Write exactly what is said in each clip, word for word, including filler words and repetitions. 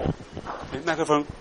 麦克风。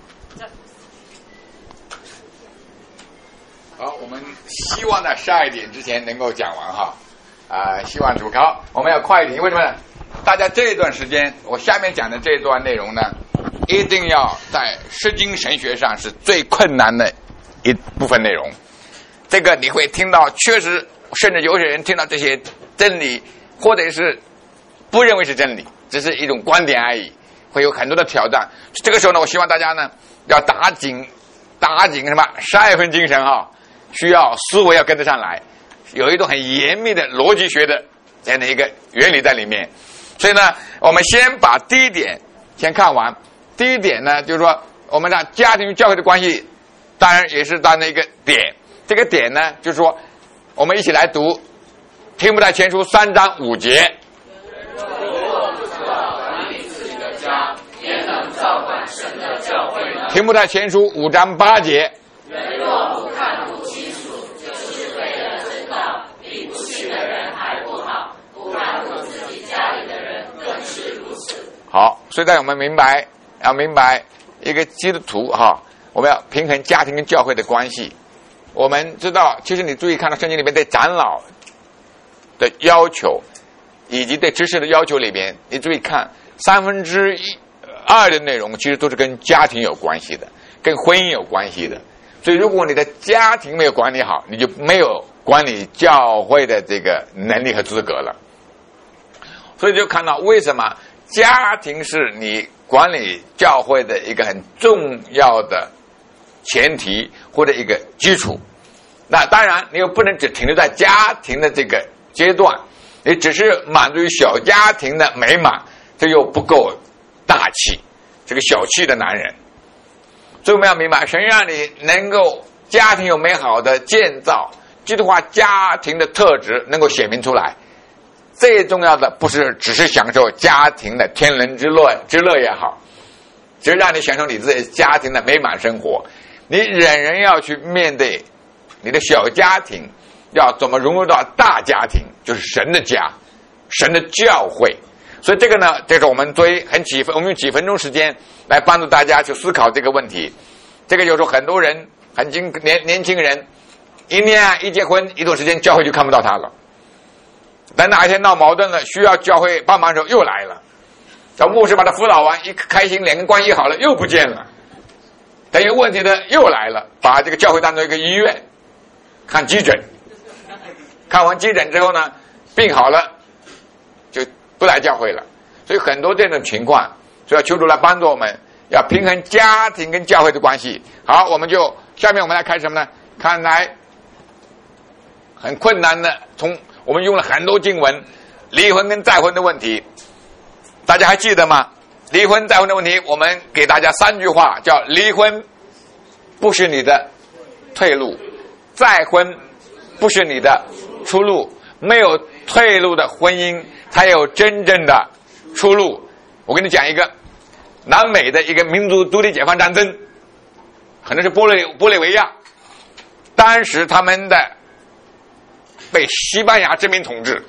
好，我们希望在十二点之前能够讲完哈，啊、呃，希望主考我们要快一点，为什么呢？大家这一段时间，我下面讲的这一段内容呢，一定要在诗经神学上是最困难的一部分内容。这个你会听到，确实，甚至有些人听到这些真理，或者是不认为是真理，只是一种观点而已，会有很多的挑战。这个时候呢，我希望大家呢要打紧，打紧什么十二分精神哈，需要思维要跟得上来，有一种很严密的逻辑学的这样的一个原理在里面。所以呢，我们先把第一点先看完。第一点呢，就是说我们的家庭与教会的关系，当然也是当的一个点。这个点呢，就是说我们一起来读《提摩太前书》三章五节。 如果不知道管理自己的家，也能照管神的教会呢？ 提摩太前书五章八节。 人若不看顾亲属，就是为了知道比不信的人还不好，不看顾自己家里的人更是如此。 好，所以大家我们明白，要明白一个基督徒哈，我们要平衡家庭跟教会的关系。我们知道，其实你注意看到圣经里面对长老的要求，以及对知识的要求里边，你注意看三分之一二的内容，其实都是跟家庭有关系的，跟婚姻有关系的。所以，如果你的家庭没有管理好，你就没有管理教会的这个能力和资格了。所以就看到为什么家庭是你管理教会的一个很重要的前提或者一个基础。那当然你又不能只停留在家庭的这个阶段，你只是满足于小家庭的美满，这又不够大气，这个小气的男人。所以我们要明白，神让你能够家庭有美好的建造，基督化家庭的特质能够显明出来。最重要的不是只是享受家庭的天伦之乐之乐也好，只是让你享受你自己家庭的美满生活。你人人要去面对你的小家庭，要怎么融入到大家庭，就是神的家，神的教会。所以这个呢，这是我们作为很几分，我们用几分钟时间来帮助大家去思考这个问题。这个有时候很多人很年年轻人一恋爱一结婚一段时间，教会就看不到他了。等哪一天闹矛盾了，需要教会帮忙的时候又来了，找牧师把他辅导完，一开心两个关系好了又不见了。等有问题的又来了，把这个教会当做一个医院，看急诊，看完急诊之后呢，病好了就不来教会了。所以很多这种情况，所以要求主来帮助我们，要平衡家庭跟教会的关系。好，我们就下面我们来看什么呢？看来很困难的，从我们用了很多经文，离婚跟再婚的问题，大家还记得吗？离婚再婚的问题，我们给大家三句话，叫离婚不是你的退路，再婚不是你的出路，没有退路的婚姻才有真正的出路。我跟你讲一个南美的一个民族独立解放战争，可能是玻利玻利维亚，当时他们的被西班牙殖民统治，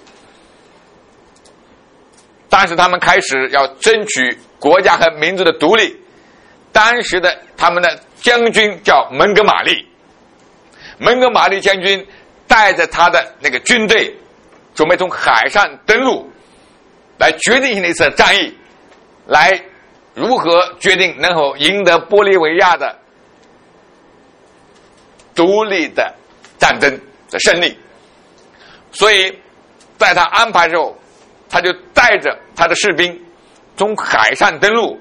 当时他们开始要争取国家和民族的独立。当时的他们的将军叫蒙哥马利，蒙哥马利将军带着他的那个军队，准备从海上登陆，来决定性的一次战役，来如何决定能够赢得玻利维亚的独立的战争的胜利。所以在他安排之后，他就带着他的士兵从海上登陆，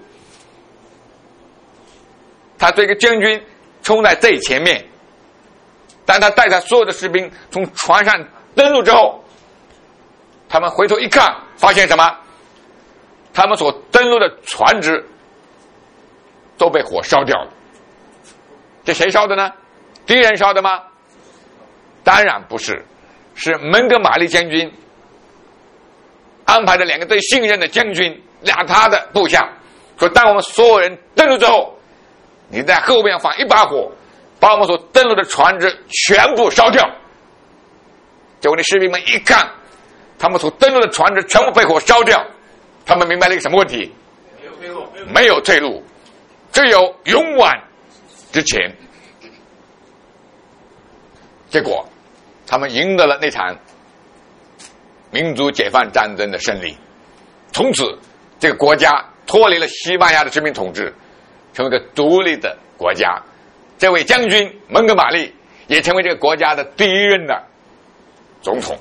他这个将军冲在最前面，但他带着所有的士兵从船上登陆之后，他们回头一看，发现什么？他们所登陆的船只都被火烧掉了。这谁烧的呢？敌人烧的吗？当然不是，是蒙哥马利将军安排的两个最信任的将军，让他的部下说，当我们所有人登陆之后，你在后面放一把火，把我们所登陆的船只全部烧掉。结果那士兵们一看，他们所登陆的船只全部被火烧掉，他们明白了一个什么问题？没有退路， 只有勇往直前。结果他们赢得了那场民族解放战争的胜利，从此这个国家脱离了西班牙的殖民统治，成为一个独立的国家。这位将军蒙哥马利也成为这个国家的第一任的总统。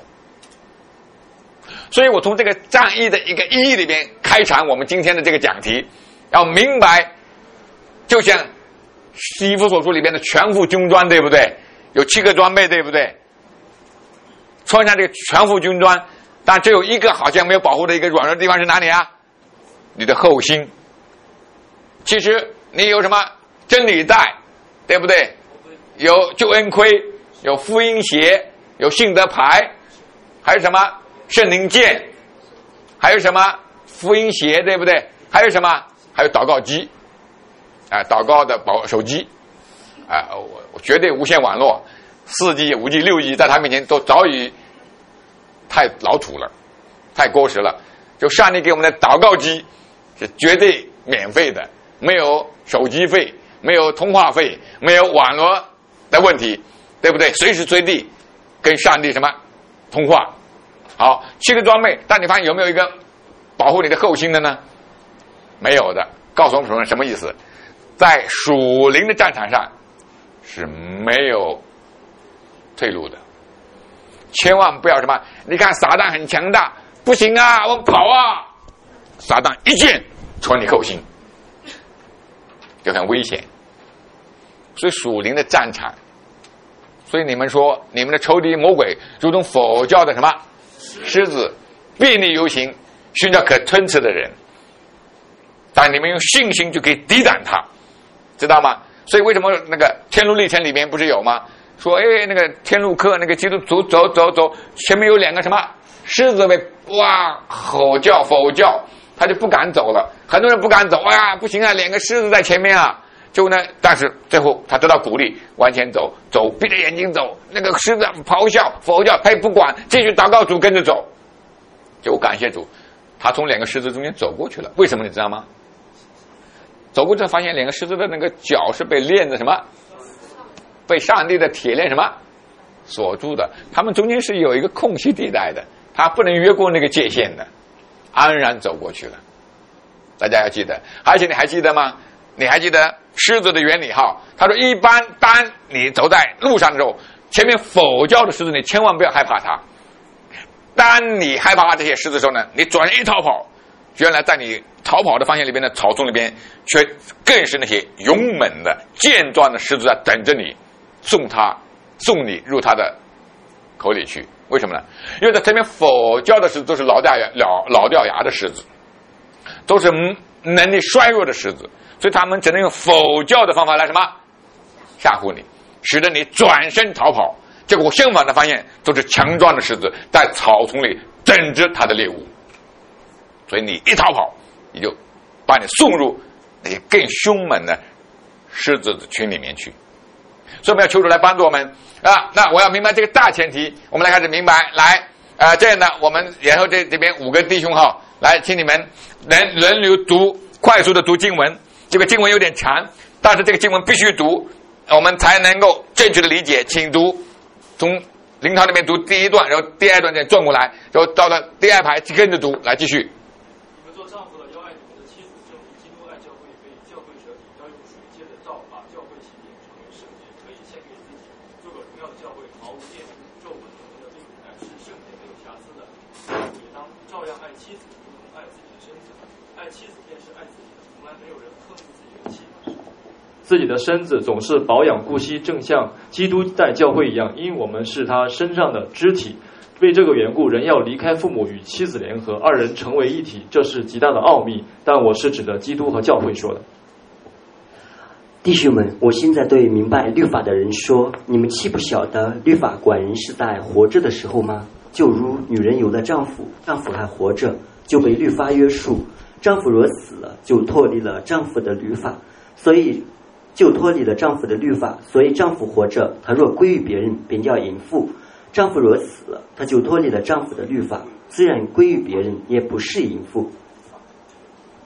所以我从这个战役的一个意义里边开场我们今天的这个讲题，要明白，就像西弗所书里边的全副军装，对不对？有七个装备，对不对？穿上这个全副军装，但只有一个好像没有保护的一个软弱的地方是哪里啊？你的后心。其实你有什么真理带，对不对？有救恩盔，有福音鞋，有信德牌，还有什么圣灵剑，还有什么福音鞋，对不对？还有什么？还有祷告机，啊、呃，祷告的保手机，啊、呃，我我绝对无线网络，四 G、五 G、六 G 在他面前都早已太老土了，太过时了。就上帝给我们的祷告机是绝对免费的，没有手机费，没有通话费，没有网络的问题，对不对？随时随地跟上帝什么通话。好，七个装备，但你发现有没有一个保护你的后心的呢？没有的。告诉我们什么意思？在属灵的战场上是没有退路的。千万不要什么，你看撒旦很强大，不行啊，我们跑啊！撒旦一剑戳你后心，就很危险。所以属灵的战场，所以你们说你们的仇敌魔鬼如同佛教的什么狮子，遍地游行，寻找可吞吃的人，但你们用信心就可以抵挡他，知道吗？所以为什么那个天路历程里面不是有吗？说哎，那个天路客那个基督徒走走走，前面有两个什么狮子被哇吼叫吼叫，他就不敢走了。很多人不敢走，啊不行啊，两个狮子在前面啊。就呢，但是最后他得到鼓励，往前走，走闭着眼睛走，那个狮子咆哮吼叫，他也不管，继续祷告主跟着走。就感谢主，他从两个狮子中间走过去了。为什么你知道吗？走过去发现两个狮子的那个脚是被链子什么，被上帝的铁链什么锁住的，他们中间是有一个空隙地带的，他不能越过那个界限的，安然走过去了。大家要记得，而且你还记得吗？你还记得狮子的原理哈？他说，一般当你走在路上的时候，前面吼叫的狮子，你千万不要害怕它。当你害怕这些狮子的时候呢，你转身一逃跑，原来在你逃跑的方向里边的草丛里边，却更是那些勇猛的、健壮的狮子在等着你，送他送你入他的口里去。为什么呢？因为在前面吼叫的狮子都是老掉牙、老老掉牙的狮子，都是能力衰弱的狮子。所以他们只能用吼叫的方法来什么吓唬你，使得你转身逃跑。结果相反的发现都是强壮的狮子在草丛里等着他的猎物，所以你一逃跑，你就把你送入那些更凶猛的狮子的群里面去。所以我们要求主来帮助我们啊！那我要明白这个大前提，我们来开始明白。来，呃，这样呢，我们然后这这边五个弟兄哈，来，请你们轮轮流读，快速的读经文。这个经文有点长，但是这个经文必须读，我们才能够正确的理解。请读，从灵堂里面读第一段，然后第二段再转过来，然后到了第二排跟着读，来继续。 你们做丈夫的要爱你们的妻子，正如基督爱教会，被教会舍己，要用水接的道把教会洗净，成为圣洁，可以献给自己，做个荣耀的教会，毫无玷污、皱纹什么的，并乃是圣洁没有瑕疵的。丈夫也当照样爱妻子，如同爱自己的身子。爱妻子便是爱自己的，从来没有人恨恶自己的妻子。自己的身子总是保养顾惜，正像基督待教会一样，因我们是他身上的肢体。为这个缘故，人要离开父母与妻子联合，二人成为一体，这是极大的奥秘。但我是指的基督和教会说的。 弟兄们，我现在对明白律法的人说，你们岂不晓得律法管人是在活着的时候吗？就如女人有了丈夫，丈夫还活着，就被律法约束；丈夫若死了，就脱离了丈夫的律法，所以就脱离了丈夫的律法。所以丈夫活着，他若归于别人，便叫淫妇；丈夫若死了，他就脱离了丈夫的律法，虽然归于别人，也不是淫妇。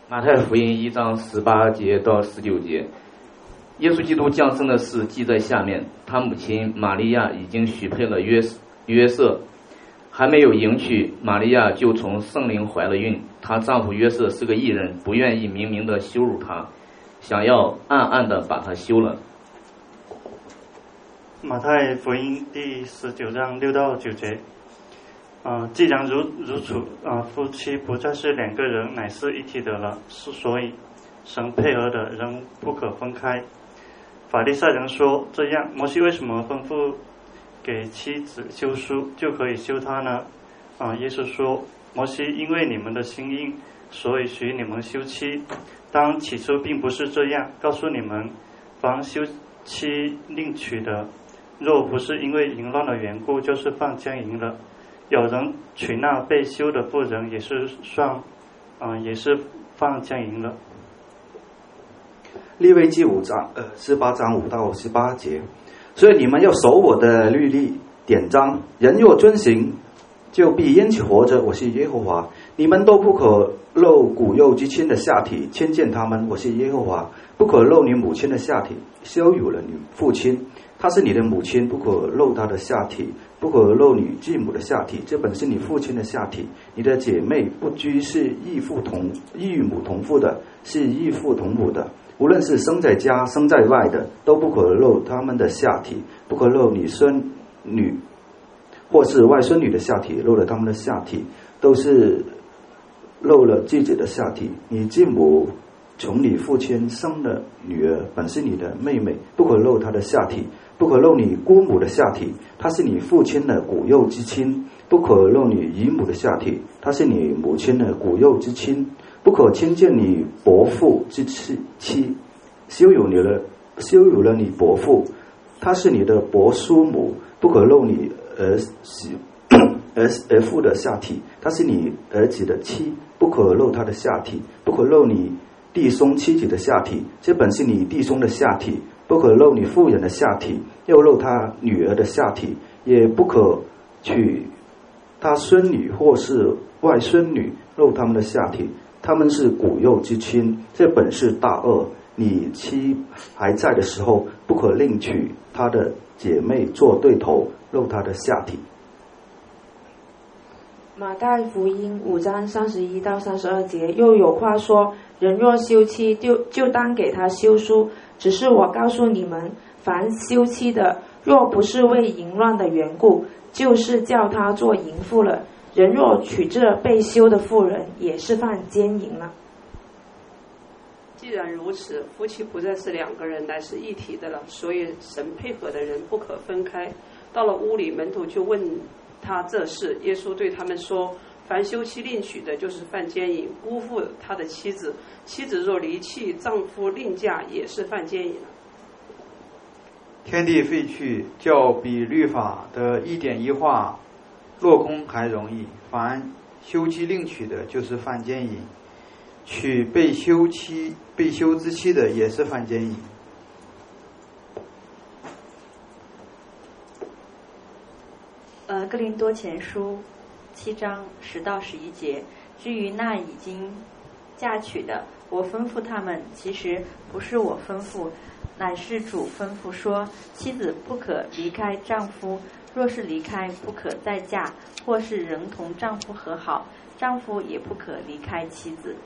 马太福音一章十八节到十九节，耶稣基督降生的事记在下面。他母亲玛利亚已经许配了约约瑟，还没有迎娶，玛利亚就从圣灵怀了孕。她丈夫约瑟是个义人，不愿意明明的羞辱她，想要暗暗的把她休了。 马太福音第十九章六到九节，呃，既然如如此，呃，夫妻不再是两个人，乃是一体的了。是所以，神配合的人不可分开。法利赛人说：“这样，摩西为什么吩咐给妻子休书，就可以休她呢？”啊、呃，耶稣说：“摩西因为你们的心硬，所以许你们休妻。当起初并不是这样。告诉你们，凡休妻另娶的，若不是因为淫乱的缘故，就是犯奸淫了。有人娶那被休的妇人，也是算，啊、呃，也是犯奸淫了。” 利未记五章，呃，十八章五到十八节。所以你们要守我的律例典章，人若遵行，就必因此活着。我是耶和华。你们都不可露骨肉之亲的下体，牵见他们。我是耶和华。不可露你母亲的下体，羞辱了你父亲。她是你的母亲，不可露她的下体，不可露你继母的下体，这本是你父亲的下体。你的姐妹不拘是异父同异母同父的，是异父同母的。无论是生在家生在外的，都不可露他们的下体，不可露你孙女或是外孙女的下体，露了他们的下体，都是露了自己的下体。你继母从你父亲生的女儿，本是你的妹妹，不可露她的下体，不可露你姑母的下体，她是你父亲的骨肉之亲，不可露你姨母的下体，她是你母亲的骨肉之亲，不可亲近你伯父之妻，羞辱你了，羞辱了你伯父，她是你的伯叔母，不可露你儿媳儿儿妇的下体，她是你儿子的妻，不可露她的下体，不可露你弟兄妻子的下体，这本是你弟兄的下体，不可露你妇人的下体，又露他女儿的下体，也不可娶他孙女或是外孙女，露他们的下体，他们是骨肉之亲，这本是大恶。你妻还在的时候，不可另娶他的姐妹做对头，露他的下体。 马太福音五章三十一到三十二节，又有话说：人若休妻，就就当给他休书。只是我告诉你们，凡休妻的，若不是为淫乱的缘故，就是叫他做淫妇了。人若娶这被休的妇人，也是犯奸淫了。 既然如此，夫妻不再是两个人，乃是一体的了。所以神配合的人不可分开。到了屋里，门徒就问他这事。耶稣对他们说：凡休妻另娶的，就是犯奸淫，辜负他的妻子。妻子若离弃丈夫另嫁，也是犯奸淫了。 天地废去，较比律法的一点一画落空还容易。凡休妻另娶的，就是犯奸淫；娶被休妻、被休之妻的，也是犯奸淫。 呃，哥林多前书七章十到十一节，至于那已经嫁娶的，我吩咐他们，其实不是我吩咐，乃是主吩咐说，妻子不可离开丈夫，若是离开，不可再嫁，或是仍同丈夫和好，丈夫也不可离开妻子。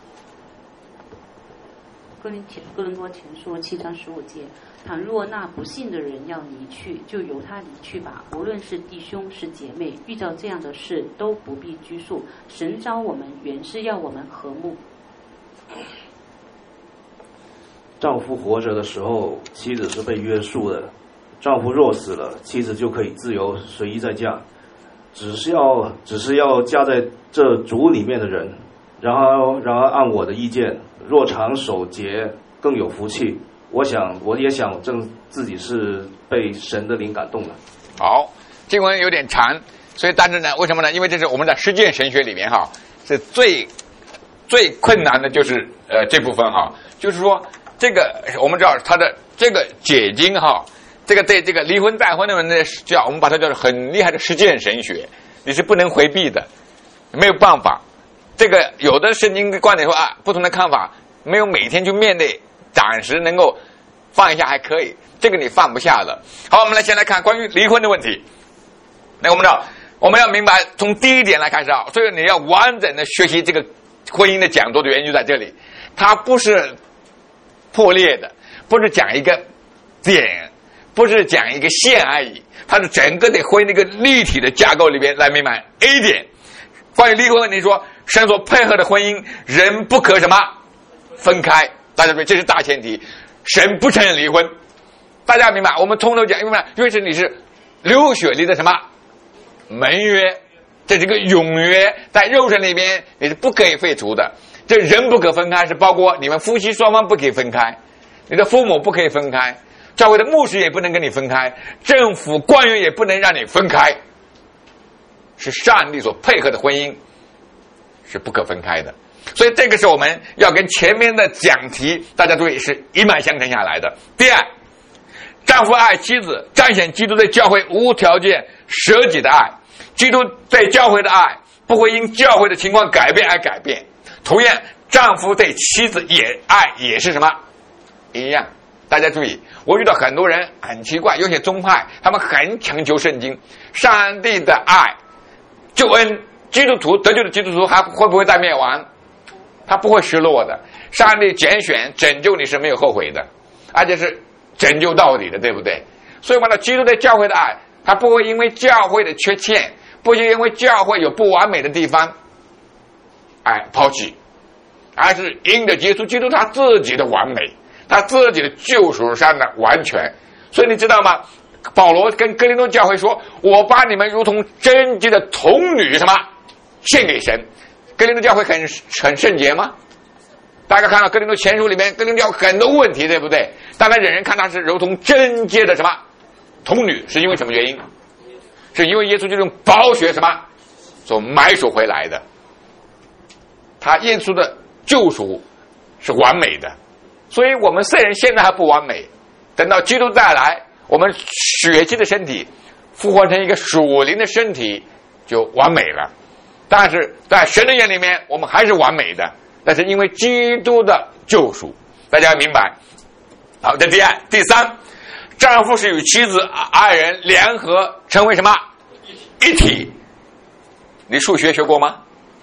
哥林哥林多前书七章十五节，倘若那不信的人要离去，就由他离去吧。无论是弟兄是姐妹，遇到这样的事，都不必拘束。神召我们，原是要我们和睦。 丈夫活着的时候，妻子是被约束的；丈夫若死了，妻子就可以自由随意再嫁，只是要只是要嫁在这主里面的人。然而，然而按我的意见，若常守节，更有福气。我想，我也想正自己是被神的灵感动了。 好，经文有点长，所以但是呢，为什么呢？因为这是我们的实践神学里面哈，是最最困难的就是呃这部分哈，就是说这个我们知道它的这个解经哈，这个对这个离婚再婚的人的叫我们把它叫做很厉害的实践神学，你是不能回避的，没有办法。 这个有的圣经的观点说啊，不同的看法，没有每天去面对，暂时能够放一下还可以，这个你放不下的。好，我们来先来看关于离婚的问题。那我们知道，我们要明白从第一点来开始啊，所以你要完整的学习这个婚姻的讲座的原因就在这里，它不是破裂的，不是讲一个点，不是讲一个线而已，它是整个的婚姻的一个立体的架构里边来明白。A 点，关于离婚问题说，神所配合的婚姻，人不可什么分开，大家说这是大前提，神不承认离婚。大家明白？我们从头讲，明白？因为是你是流血里的什么盟约，这是一个永约，在肉身里面你是不可以废除的。这人不可分开，是包括你们夫妻双方不可以分开，你的父母不可以分开，教会的牧师也不能跟你分开，政府官员也不能让你分开，是上帝所配合的婚姻是不可分开的。所以这个是我们要跟前面的讲题大家注意是一脉相承下来的。第二，丈夫爱妻子，彰显基督对教会无条件舍己的爱。基督对教会的爱不会因教会的情况改变而改变，同样丈夫对妻子也爱也是什么一样。大家注意，我遇到很多人很奇怪，有些宗派他们很强求圣经，上帝的爱救恩，基督徒得救的基督徒还会不会再灭亡？他不会失落的。上帝拣选拯救你是没有后悔的，而且是拯救到底的，对不对？所以我们的基督对教会的爱，他不会因为教会的缺陷，不会因为教会有不完美的地方哎抛弃，而是因着耶稣基督他自己的完美，他自己的救赎上的完全。所以你知道吗？保罗跟哥林多教会说，我把你们如同贞洁的童女什么献给神。哥林多教会很很圣洁吗？大家看到哥林多前书里面，哥林多教会很多问题，对不对？但他人人看他是如同贞洁的什么童女，是因为什么原因？是因为耶稣就用宝血什么所买赎回来的，他耶稣的救赎是完美的。所以我们世人现在还不完美，等到基督再来，我们血气的身体复活成一个属灵的身体就完美了。但是在神的眼里面我们还是完美的，但是因为基督的救赎，大家明白。好，这第二。第三，丈夫是与妻子二人联合成为什么一体。你数学学过吗？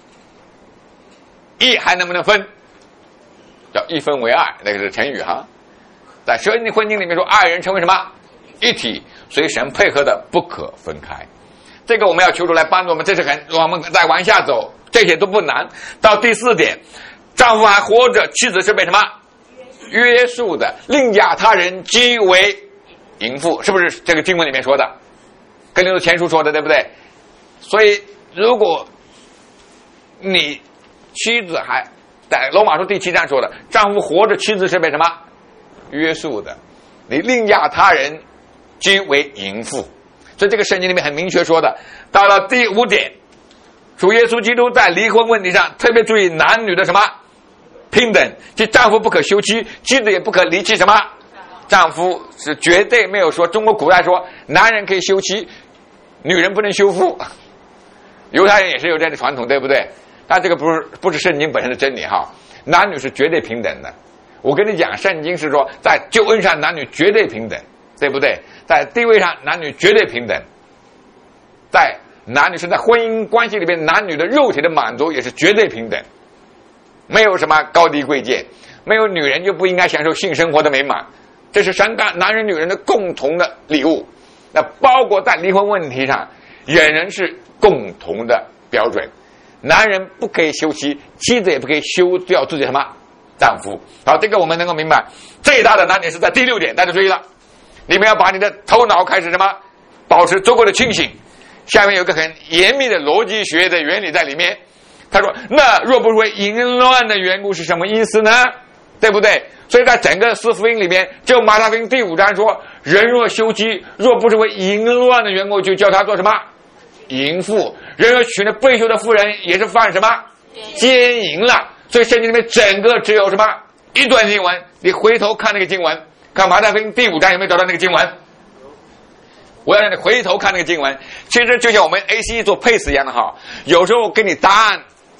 一还能不能分？叫一分为二，那个是成语哈。在圣经婚姻里面说二人成为什么一体，所以神配合的不可分开。这个我们要求主来帮助我们，这是很我们再往下走，这些都不难。到第四点，丈夫还活着，妻子是被什么约束的，另嫁他人即为淫妇，是不是这个经文里面说的？跟林多前书说的，对不对？所以如果你妻子还在罗马书第七章说的，丈夫活着，妻子是被什么约束的，你另嫁他人即为淫妇。所以这个圣经里面很明确说的。到了第五点，主耶稣基督在离婚问题上特别注意男女的什么平等，即丈夫不可休妻，妻子也不可离弃什么丈夫，是绝对没有说中国古代说男人可以休妻，女人不能休夫。犹太人也是有这样的传统，对不对？但这个不是不是圣经本身的真理哈，男女是绝对平等的。我跟你讲，圣经是说在救恩上男女绝对平等，对不对？在地位上男女绝对平等，在男女是在婚姻关系里面男女的肉体的满足也是绝对平等，没有什么高低贵贱，没有女人就不应该享受性生活的美满，这是神干男人女人的共同的礼物。那包括在离婚问题上人人是共同的标准，男人不可以休妻，妻子也不可以休掉自己什么丈夫。好，这个我们能够明白。最大的难点是在第六点，大家注意了，你们要把你的头脑开始什么保持足够的清醒。下面有个很严密的逻辑学的原理在里面，他说那若不是为淫乱的缘故是什么意思呢？对不对？所以在整个四福音里面，就马太福音第五章说，人若休妻，若不是为淫乱的缘故，就叫他做什么淫妇。人若娶了被休的妇人，也是犯什么奸淫了。所以圣经里面整个只有什么一段经文，你回头看那个经文，看马太福音第五章有没有找到那个经文？我要让你回头看那个经文。其实就像我们 A C E 做配词一样的哈，有时候给你答案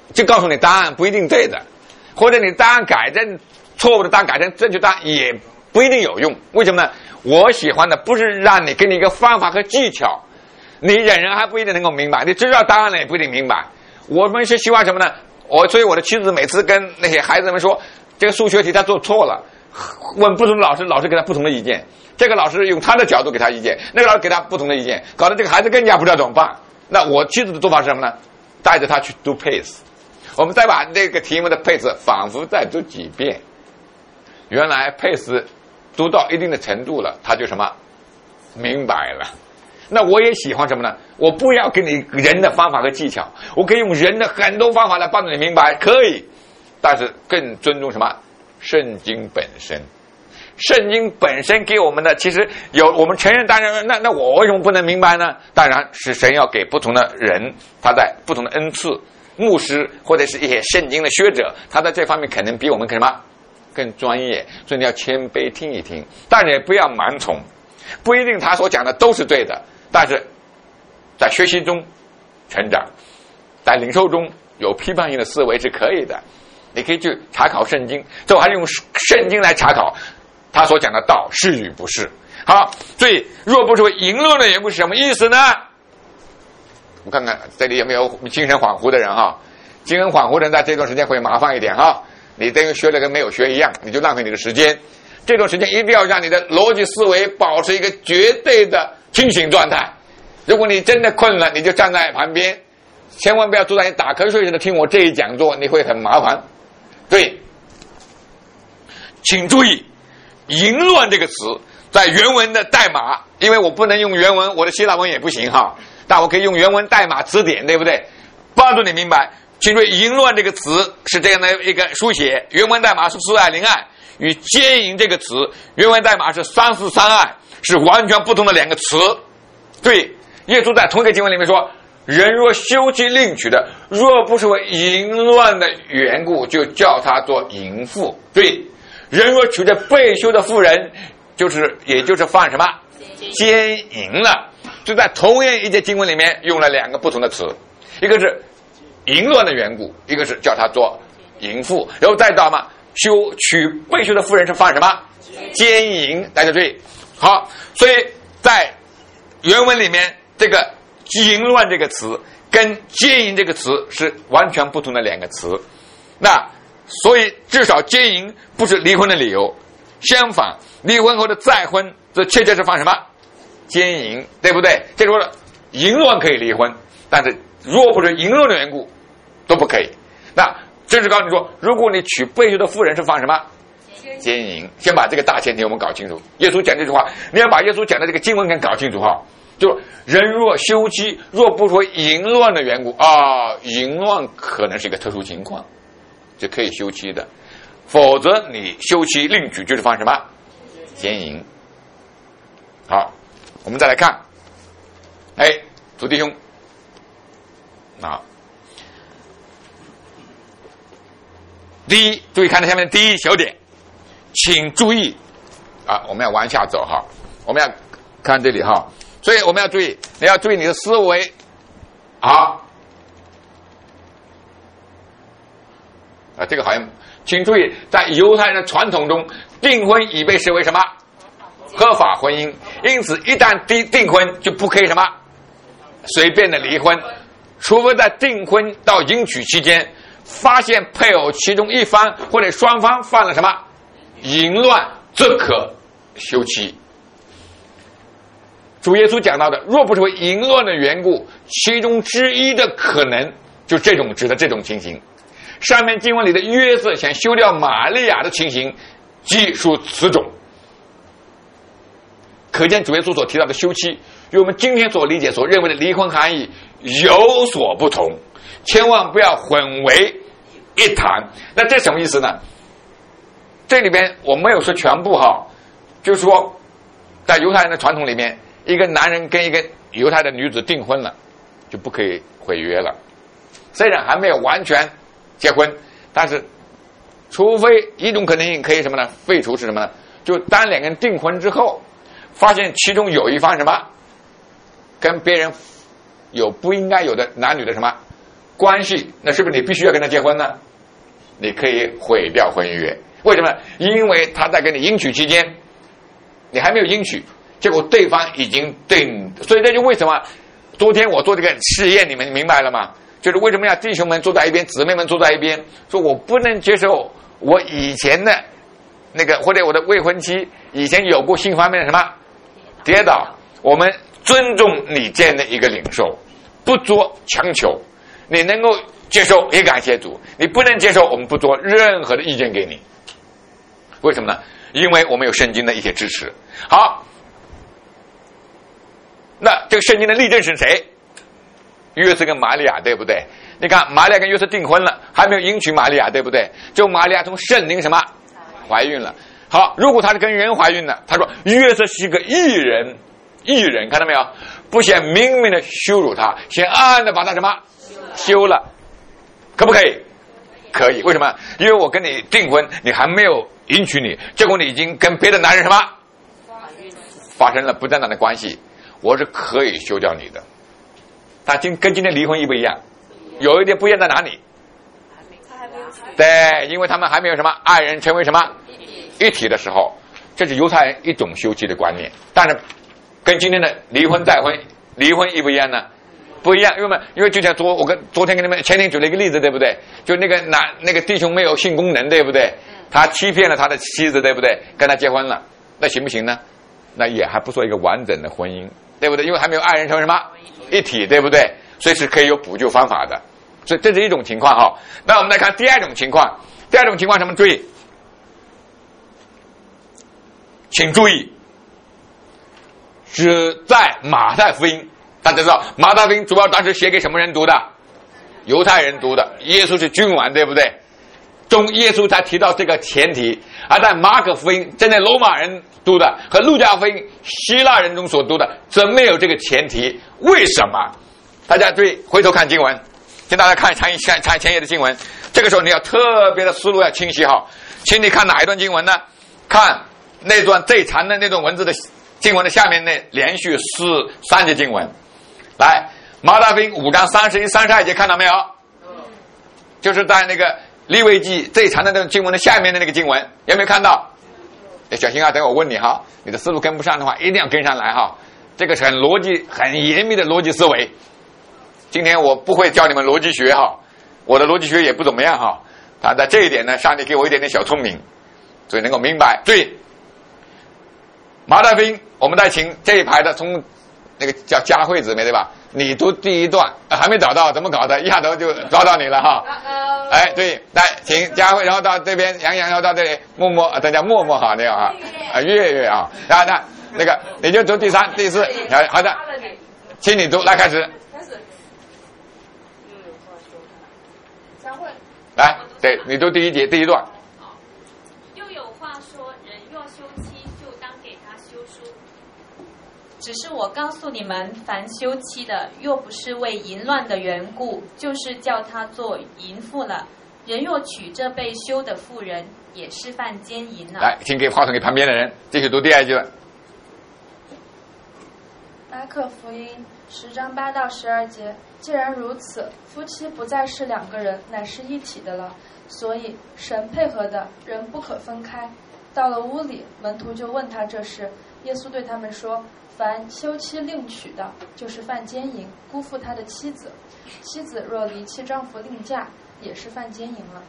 就告诉你答案不一定对的，或者你答案改正错误的答案改成正确答案也不一定有用。为什么呢？我喜欢的不是让你给你一个方法和技巧，你人人还不一定能够明白，你知道答案了也不一定明白。我们是希望什么呢？我所以我的妻子每次跟那些孩子们说，这个数学题他做错了，问不同的老师，老师给他不同的意见，这个老师用他的角度给他意见，那个老师给他不同的意见，搞得这个孩子更加不知道怎么办。那我妻子的做法是什么呢？带着他去读配词，我们再把这个题目的配词反复再读几遍，原来配词读到一定的程度了，他就什么明白了。那我也喜欢什么呢？我不要给你人的方法和技巧，我可以用人的很多方法来帮助你明白，可以，但是更尊重什么？圣经本身。圣经本身给我们的，其实有我们承认，当然那那我为什么不能明白呢？当然是神要给不同的人，他在不同的恩赐，牧师或者是一些圣经的学者，他在这方面可能比我们更什么更专业，所以你要谦卑听一听，但也不要盲从，不一定他所讲的都是对的，但是在学习中成长，在领受中有批判性的思维是可以的。你可以去查考圣经，最后还是用圣经来查考他所讲的道是与不是。好，所以若不是为淫乱的缘故是什么意思呢？我看看这里有没有精神恍惚的人哈？精神恍惚的人在这段时间会麻烦一点哈，你等于学了跟没有学一样，你就浪费你的时间。这段时间一定要让你的逻辑思维保持一个绝对的清醒状态。如果你真的困了，你就站在旁边，千万不要坐在你打瞌睡似的听我这一讲座，你会很麻烦。对，请注意淫乱这个词在原文的代码，因为我不能用原文，我的希腊文也不行哈，但我可以用原文代码词典，对不对？帮助你明白。请注意淫乱这个词是这样的一个书写，原文代码是四爱零爱，与奸淫这个词原文代码是三四三爱，是完全不同的两个词。对，耶稣在同一个经文里面说，人若休妻另娶的，若不是为淫乱的缘故，就叫他做淫妇。对，人若娶着被休的妇人，就是也就是犯什么奸淫了。就在同样一节经文里面用了两个不同的词，一个是淫乱的缘故，一个是叫他做淫妇。然后再到嘛，休娶被休的妇人是犯什么奸淫，大家注意。好，所以在原文里面这个淫乱这个词跟奸淫这个词是完全不同的两个词。那所以至少奸淫不是离婚的理由，相反离婚后的再婚这确切是犯什么奸淫，对不对？这说淫乱可以离婚，但是若不是淫乱的缘故都不可以。那这是告诉你说，如果你娶被休的妇人是犯什么奸淫，先把这个大前提我们搞清楚。耶稣讲这句话，你要把耶稣讲的这个经文给搞清楚哈。就人若休妻，若不说淫乱的缘故啊，淫乱可能是一个特殊情况，就可以休妻的，否则你休妻另娶就是犯什么奸淫。好，我们再来看，哎，主弟兄啊，第一，注意看到下面第一小点，请注意啊，我们要往下走哈，我们要看这里哈。所以我们要注意，你要注意你的思维。好，啊，这个好像，请注意，在犹太人的传统中，订婚已被视为什么合法婚姻，因此一旦订订婚就不可以什么随便的离婚，除非在订婚到迎娶期间发现配偶其中一方或者双方犯了什么淫乱，则可休妻。主耶稣讲到的，若不是为淫乱的缘故，其中之一的可能就这种指的这种情形。上面经文里的约瑟想休掉玛利亚的情形，即属此种。可见主耶稣所提到的休妻，与我们今天所理解所认为的离婚含义有所不同，千万不要混为一谈。那这什么意思呢？这里边我没有说全部哈，就是说，在犹太人的传统里面，一个男人跟一个犹太的女子订婚了，就不可以毁约了。虽然还没有完全结婚，但是除非一种可能性可以什么呢？废除是什么呢？就当两个人订婚之后，发现其中有一方什么跟别人有不应该有的男女的什么关系，那是不是你必须要跟他结婚呢？你可以毁掉婚约。为什么？因为他在跟你应许期间，你还没有应许，结果对方已经对你，所以这就为什么昨天我做这个试验，你们明白了吗？就是为什么要弟兄们坐在一边，姊妹们坐在一边，说我不能接受我以前的那个，或者我的未婚妻以前有过性方面的什么跌倒，我们尊重你这样的一个领受，不做强求，你能够接受也感谢主，你不能接受，我们不做任何的意见给你。为什么呢？因为我们有圣经的一些支持。好，那这个圣经的例证是谁？约瑟跟玛利亚，对不对？你看玛利亚跟约瑟订婚了，还没有迎娶玛利亚，对不对？就玛利亚从圣灵什么怀孕了。好，如果她是跟人怀孕了，他说约瑟是个义人，义人，看到没有？不先明明的羞辱他，先暗暗的把他什么休了，可不可以？可以。为什么？因为我跟你订婚，你还没有迎娶你，结果你已经跟别的男人什么发生了不正当的关系，我是可以休掉你的。他今跟今天离婚一不一样？有一点不一样在哪里？对，因为他们还没有什么爱人成为什么一体的时候，这是犹太人一种休妻的观念。但是跟今天的离婚再婚离婚一不一样呢？不一样。因为嘛，因为就像昨我跟昨天跟你们前天举了一个例子，对不对？就那个男那个弟兄没有性功能，对不对？他欺骗了他的妻子，对不对？跟他结婚了，那行不行呢？那也还不说一个完整的婚姻，对不对？因为还没有爱人成为什么一体，对不对？所以是可以有补救方法的。所以这是一种情况哈。那我们来看第二种情况，第二种情况什么？注意，请注意，只在马太福音，大家知道马太福音主要当时写给什么人读的？犹太人读的。耶稣是君王，对不对？中耶稣才提到这个前提，而在马可福音针对罗马人读的和路加福音希腊人中所读的则没有这个前提。为什么？大家注意回头看经文，请大家看前前前页的经文，这个时候你要特别的思路要清晰好。请你看哪一段经文呢？看那段最长的那段文字的经文的下面那连续四三节经文。来，马太福音五章三十一三十二节看到没有？就是在那个利未记最长的那个经文的下面的那个经文，有没有看到？小心啊，等我问你哈，你的思路跟不上的话一定要跟上来哈。这个是很逻辑很严密的逻辑思维。今天我不会教你们逻辑学哈，我的逻辑学也不怎么样哈。但在这一点呢，上帝给我一点点小聪明，所以能够明白。注意，马太福音，我们再请这一排的从那个叫佳慧姊妹对吧？你读第一段、啊、还没找到，怎么搞的？一下头就抓到你了哈！哎，对，来，请佳慧，然后到这边杨洋，然后到这里默默，大家默默好那个啊，啊月月啊，然后那那个你就读第三、第四，好的，请你读，来开始。开始。佳慧。来，对你读第一节第一段。 又有话说，人若休妻，就当给他休书。只是我告诉你们，凡休妻的，若不是为淫乱的缘故，就是叫他做淫妇了。人若娶这被休的妇人，也是犯奸淫了。 来，请给话筒给旁边的人继续读第二句。 马可福音十章八到十二节，既然如此，夫妻不再是两个人，乃是一体的了。所以神配合的人不可分开。到了屋里，门徒就问他这事。耶稣对他们说，凡休妻另娶的，就是犯奸淫，辜负他的妻子。妻子若离弃丈夫另嫁，也是犯奸淫了。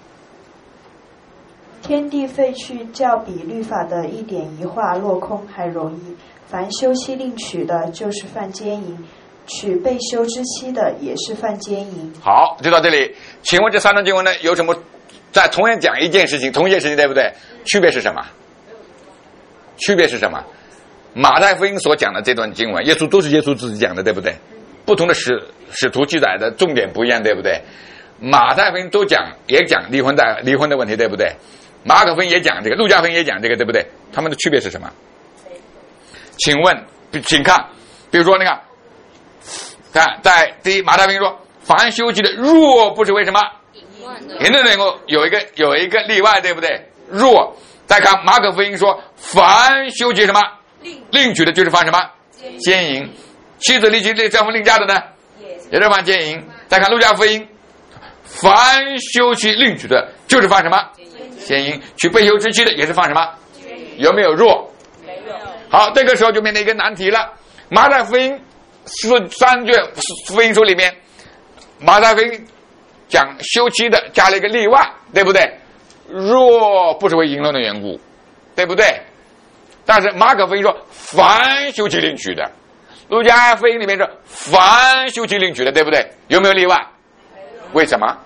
天地废去，较比律法的一点一画落空还容易。凡休妻另娶的，就是犯奸淫；娶被休之妻的，也是犯奸淫。 好，就到这里。请问这三段经文呢，有什么在同样讲一件事情，同一件事情，对不对？区别是什么？区别是什么？马太福音所讲的这段经文，耶稣都是耶稣自己讲的，对不对？不同的使使徒记载的重点不一样，对不对？马太福音都讲也讲离婚的离婚的问题，对不对？马可福音也讲这个，路加福音也讲这个，对不对？他们的区别是什么？请问，请看，比如说那个，看在第一马太福音说，凡休妻的，若不是为什么？淫乱的缘故，有一个有一个例外，对不对？若再看马可福音说，凡休妻什么？另娶的就是犯什么？奸淫。妻子离弃丈夫另嫁的呢，也是犯奸淫。 再看路加福音，凡休妻另娶的，就是犯什么？奸淫。娶被休之妻的，也是犯什么？有没有弱？没有。好，这个时候就面临一个难题了。马太福音四三卷福音书里面，马太福音讲休妻的加了一个例外，对不对？若不是为淫乱的缘故，对不对？但是马可福音说凡休妻另娶的，路加福音里面说凡休妻另娶的，对不对？有没有例外？为什么？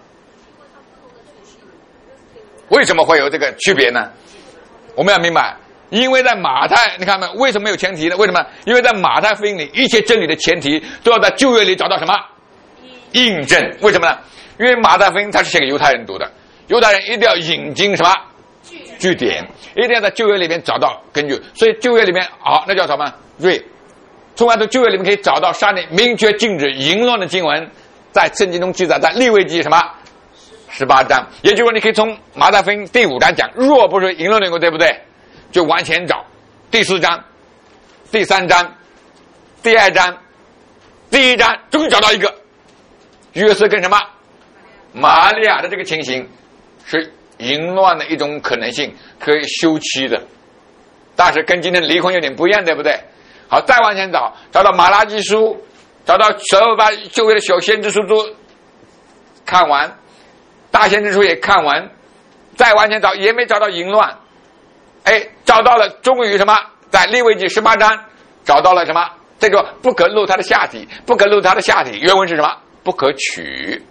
为什么会有这个区别呢？我们要明白，因为在马太，你看没有？为什么没有前提呢？为什么？因为在马太福音里，一切真理的前提都要在旧约里找到什么印证？为什么呢？因为马太福音它是写给犹太人读的，犹太人一定要引经什么据典，一定要在旧约里面找到根据。所以旧约里面好，那叫什么瑞？从而从旧约里面可以找到上帝明确禁止淫乱的经文，在圣经中记载在利未记什么十八章。也就是说，你可以从马太福音第五章讲，若不是淫乱的缘故，对不对？就往前找，第四章、第三章、第二章、第一章，终于找到一个约瑟跟什么玛利亚的这个情形是淫乱的一种可能性，可以休妻的，但是跟今天的离婚有点不一样，对不对？好，再往前找，找到马拉基书，找到所有把旧约的小先知书都看完，大先知书也看完，再往前找也没找到淫乱。哎，找到了，终于什么？在利未记十八章找到了什么？这个不可露他的下体，不可露他的下体，原文是什么？不可取，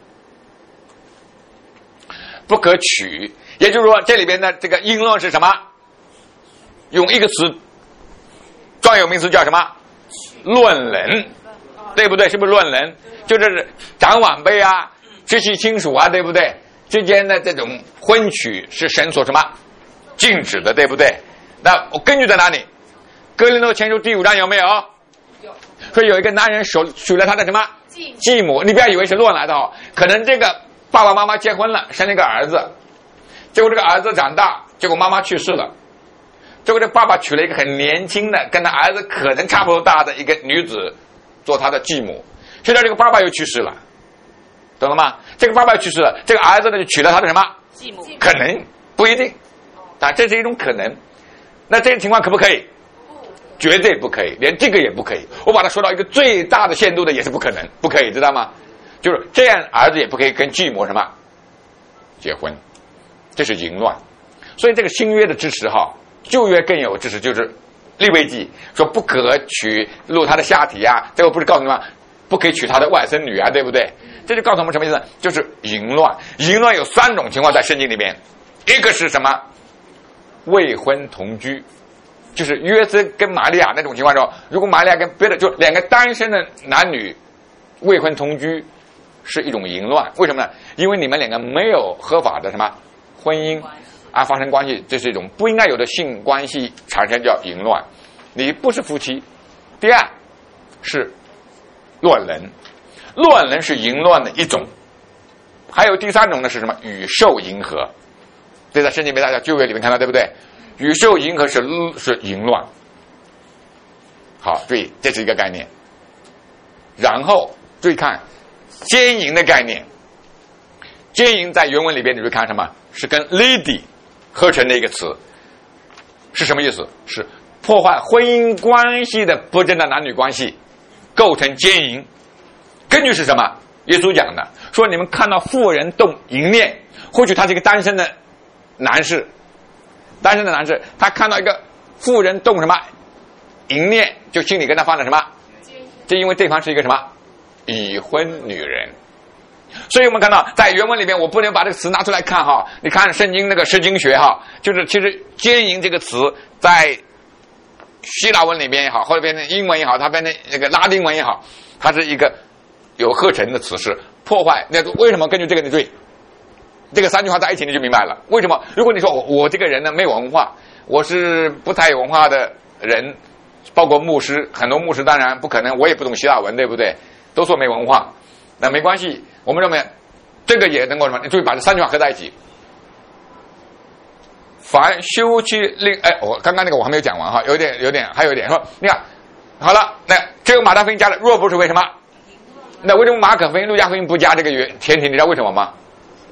不可取。也就是说，这里边的这个淫乱是什么？用一个词，专有名词叫什么？乱伦，对不对？是不是乱伦？就是长晚辈啊，直系亲属啊，对不对？之间的这种婚娶是神所什么？禁止的，对不对？那我根据在哪里？哥林多前书第五章有没有？有。说有一个男人手娶了他的什么继母，你不要以为是乱来的哦，可能这个爸爸妈妈结婚了，生了一个儿子，结果这个儿子长大，结果妈妈去世了，结果这爸爸娶了一个很年轻的，跟他儿子可能差不多大的一个女子做他的继母，现在这个爸爸又去世了，懂了吗？这个爸爸去世了，这个儿子呢就娶了他的什么继母，可能不一定。啊，这是一种可能。那这个情况可不可以？绝对不可以，连这个也不可以。我把它说到一个最大的限度的，也是不可能，不可以，知道吗？就是这样，儿子也不可以跟继母什么结婚，这是淫乱。所以这个新约的支持哈，旧约更有支持，就是利未记说不可娶露他的下体啊，这个不是告诉你吗？不可以娶他的外甥女啊，对不对？这就告诉我们什么意思？就是淫乱。淫乱有三种情况在圣经里面，一个是什么？未婚同居，就是约瑟跟玛利亚那种情况中，如果玛利亚跟别的就两个单身的男女未婚同居，是一种淫乱。为什么呢？因为你们两个没有合法的什么婚姻啊发生关系，这是一种不应该有的性关系，产生叫淫乱。你不是夫妻。第二是乱伦，乱伦是淫乱的一种。还有第三种呢是什么？与兽迎合。这在圣经里面大家旧约里面看到，对不对？与兽迎合是是淫乱。好，注意，这是一个概念。然后注意看奸淫的概念。奸淫在原文里边你会看什么？是跟 lady 合成的一个词。是什么意思？是破坏婚姻关系的不正当男女关系，构成奸淫。根据是什么？耶稣讲的，说你们看到妇人动淫念，或许他是一个单身的男士，单身的男士，他看到一个妇人动什么淫念，就心里跟他发了什么？就因为对方是一个什么已婚女人。所以我们看到在原文里面，我不能把这个词拿出来看哈。你看圣经那个释经学哈，就是其实奸淫这个词在希腊文里边也好，或者变成英文也好，它变成那个拉丁文也好，它是一个有合成的词，是破坏。那为什么根据这个你对？这个三句话在一起你就明白了。为什么？如果你说我我这个人呢没有文化，我是不太有文化的人，包括牧师，很多牧师当然不可能，我也不懂希腊文，对不对？都说没文化，那没关系。我们认为这个也能够什么？你注意把这三句话合在一起。凡休妻令，哎，我刚刚那个我还没有讲完哈，有点有点还有一点说，你看好了，那这个马太福音加了，若不是为什么那为什么马可福音、路加福音不加这个原前提？你知道为什么吗？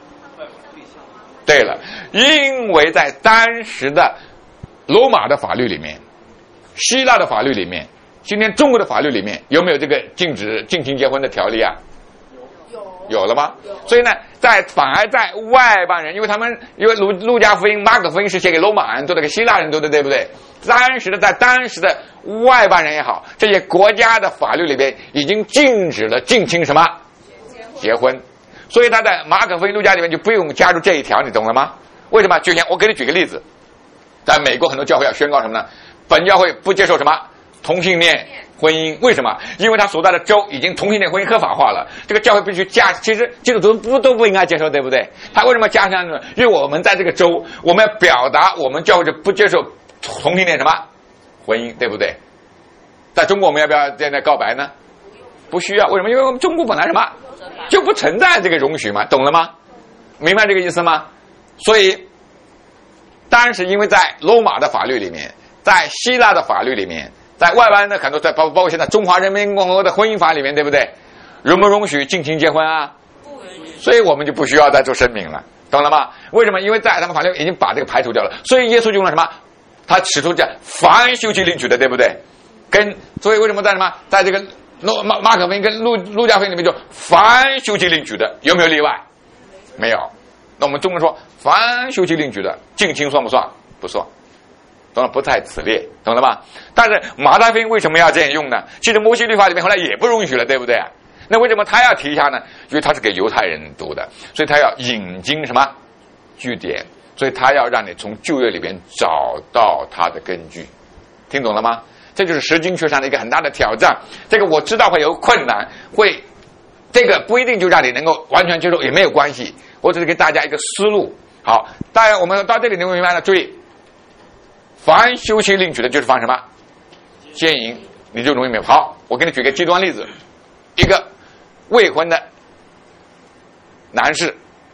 对了，因为在当时的罗马的法律里面、希腊的法律里面、今天中国的法律里面，有没有这个禁止近亲结婚的条例啊？有了吗？所以呢，在反而在外邦人，因为他们因为路路加福音、马可福音是写给罗马人读的，给希腊人读的，对不对？当时的在当时的外邦人也好，这些国家的法律里边已经禁止了近亲什么结婚，所以他在马可福音、路加里面就不用加入这一条，你懂了吗？为什么？就像我给你举个例子，在美国很多教会要宣告什么呢？本教会不接受什么同性恋婚姻，为什么？因为他所在的州已经同性恋婚姻合法化了，这个教会必须加。其实基督徒不都不应该接受，对不对？他为什么加上呢？因为我们在这个州，我们要表达我们教会就不接受同性恋什么婚姻，对不对？在中国我们要不要现在告白呢？不需要，为什么？因为我们中国本来什么就不存在这个容许嘛，懂了吗？明白这个意思吗？所以当时因为在罗马的法律里面，在希腊的法律里面，在外邦的很多，在包包括现在中华人民共和国的婚姻法里面，对不对？容不容许近亲结婚啊？所以我们就不需要再做声明了，懂了吗？为什么？因为在他们法律已经把这个排除掉了，所以耶稣用了什么？他使出这凡休妻另娶的，对不对？跟所以为什么在什么？在这个马马可福音跟路路加福音里面就凡休妻另娶的，有没有例外？没有。那我们中国说凡休妻另娶的近亲算不算？不算，当然不在此列，懂了吗？但是马太福音为什么要这样用呢？其实摩西律法里面后来也不允许了，对不对啊？那为什么他要提一下呢？因为他是给犹太人读的，所以他要引经什么据典，所以他要让你从旧约里边找到他的根据，听懂了吗？这就是实经学上的一个很大的挑战。这个我知道会有困难，会这个不一定就让你能够完全接受，也没有关系。我只是给大家一个思路。好，当然我们到这里能明白了，注意，凡休妻另娶的就是犯什么奸淫，你就容易明白。好，我给你举个极端例子，一个未婚的男士。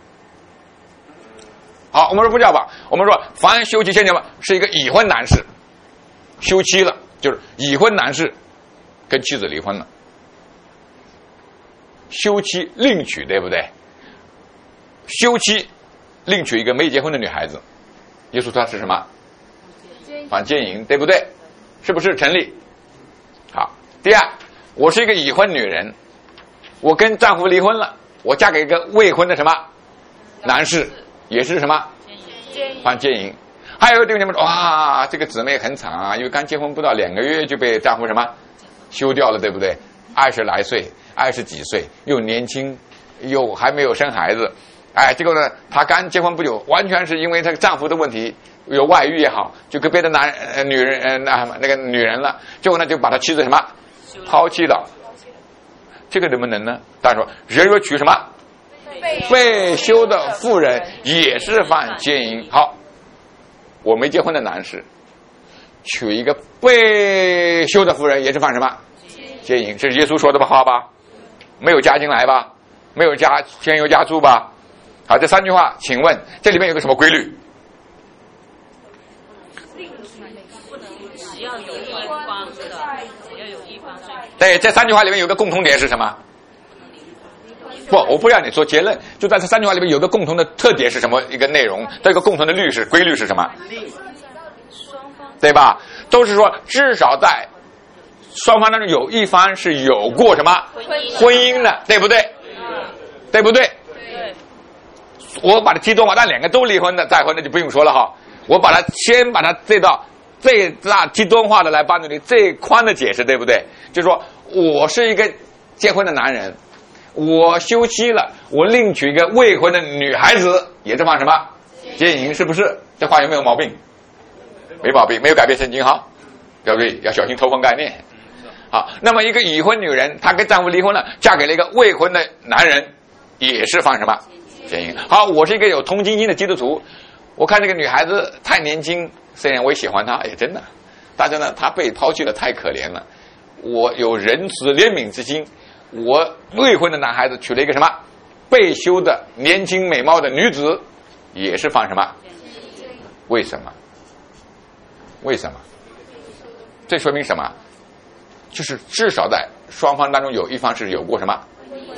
好，我们说不叫吧，我们说凡休妻先讲吧，是一个已婚男士，休妻了，就是已婚男士跟妻子离婚了，休妻另娶，对不对？休妻另娶一个没结婚的女孩子，耶稣说是什么？犯奸淫，对不对？是不是成立？好，第二，我是一个已婚女人，我跟丈夫离婚了，我嫁给一个未婚的什么男士，也是什么犯奸淫。还有一个弟兄们说，哇，这个姊妹很惨啊，因为刚结婚不到两个月就被丈夫什么休掉了，对不对？二十来岁，二十几岁，又年轻，又还没有生孩子。哎，结果呢，她刚结婚不久，完全是因为她丈夫的问题，有外遇也好，就跟别的男呃女人呃那那个女人了，结果呢就把她妻子什么抛弃了。这个能不能呢？当然说，人若娶什么被休的妇人，也是犯奸淫。好，我没结婚的男士娶一个被休的妇人，也是犯什么奸淫？这是耶稣说的吧话吧？没有加进来吧？没有加添油加醋吧？好，这三句话，请问这里面有个什么规律？ 只要有一方的，只要有一方是。 对，这三句话里面有个共同点是什么？不，我不让你做结论，就在这三句话里面有个共同的特点是什么？一个内容，这个共同的律是规律是什么？对吧？都是说至少在双方当中有一方是有过什么婚姻的，对不对？对不对？我把它极端化，但两个都离婚的再婚的就不用说了哈。我把它先把它这道最大极端化的来帮助你最宽的解释，对不对？就是说我是一个结婚的男人，我休妻了，我另娶一个未婚的女孩子，也是犯什么奸淫，是不是？这话有没有毛病？没毛病，没有改变圣经哈，对不对？要小心偷换概念。好，那么一个已婚女人，她跟丈夫离婚了，嫁给了一个未婚的男人，也是犯什么奸淫？好，我是一个有同情心的基督徒，我看这个女孩子太年轻，虽然我也喜欢她，哎，真的，但是呢，她被抛弃了，太可怜了。我有仁慈怜悯之心，我未婚的男孩子娶了一个什么被休的年轻美貌的女子，也是犯什么？为什么？为什么？这说明什么？就是至少在双方当中有一方是有过什么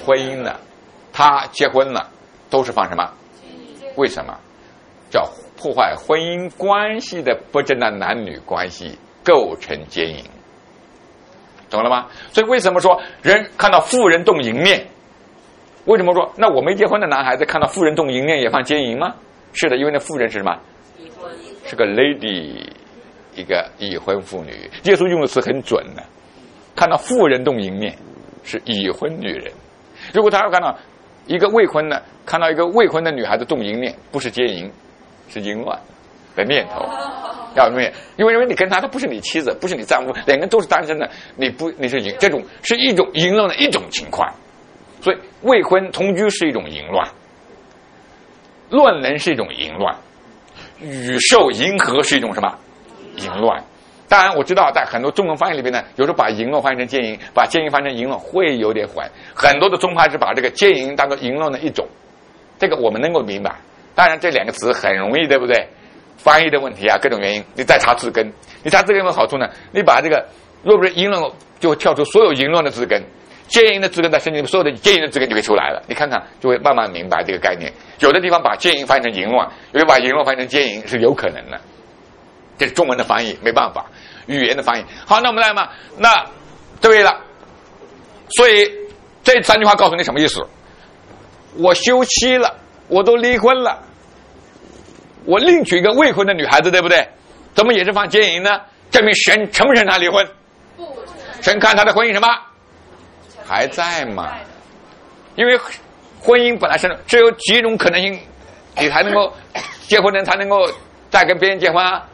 婚姻了，他结婚了，都是犯什么？为什么？叫破坏婚姻关系的不正当男女关系，构成奸淫，懂了吗？所以为什么说人看到妇人动淫念？为什么说那我没结婚的男孩子看到妇人动淫念也犯奸淫吗？是的，因为那妇人是什么？是个 lady， 一个已婚妇女。耶稣用的词很准的，看到妇人动淫念是已婚女人。如果他要看到一个未婚的，看到一个未婚的女孩子动淫念，不是奸淫，是淫乱的念头。要因为因为因为你跟他，他不是你妻子，不是你丈夫，两个人都是单身的，你不你是淫，这种是一种淫乱的一种情况。所以未婚同居是一种淫乱，乱伦是一种淫乱，与受迎合是一种什么淫乱。当然我知道在很多中文翻译里边呢，有时候把淫乱翻译成奸淫，把奸淫翻译成淫乱会有点混。很多的宗派是把这个奸淫当作淫乱的一种，这个我们能够明白。当然这两个词很容易，对不对？翻译的问题啊，各种原因，你再查字根，你查字根有好处呢？你把这个若不是淫乱，就会跳出所有淫乱的字根，奸淫的字根在圣经里，所有的奸淫的字根就会出来了。你看看，就会慢慢明白这个概念。有的地方把奸淫翻译成淫乱，有的把淫乱翻译成奸淫，是有可能的。这是中文的翻译，没办法，语言的翻译。好，那我们来嘛，那对了，所以这三句话告诉你什么意思？我休妻了，我都离婚了，我另娶一个未婚的女孩子，对不对？怎么也是犯奸淫呢？证明神承不承认他离婚？神看他的婚姻什么？还在嘛？因为婚姻本来是只有几种可能性，你才能够结婚人才能够再跟别人结婚啊。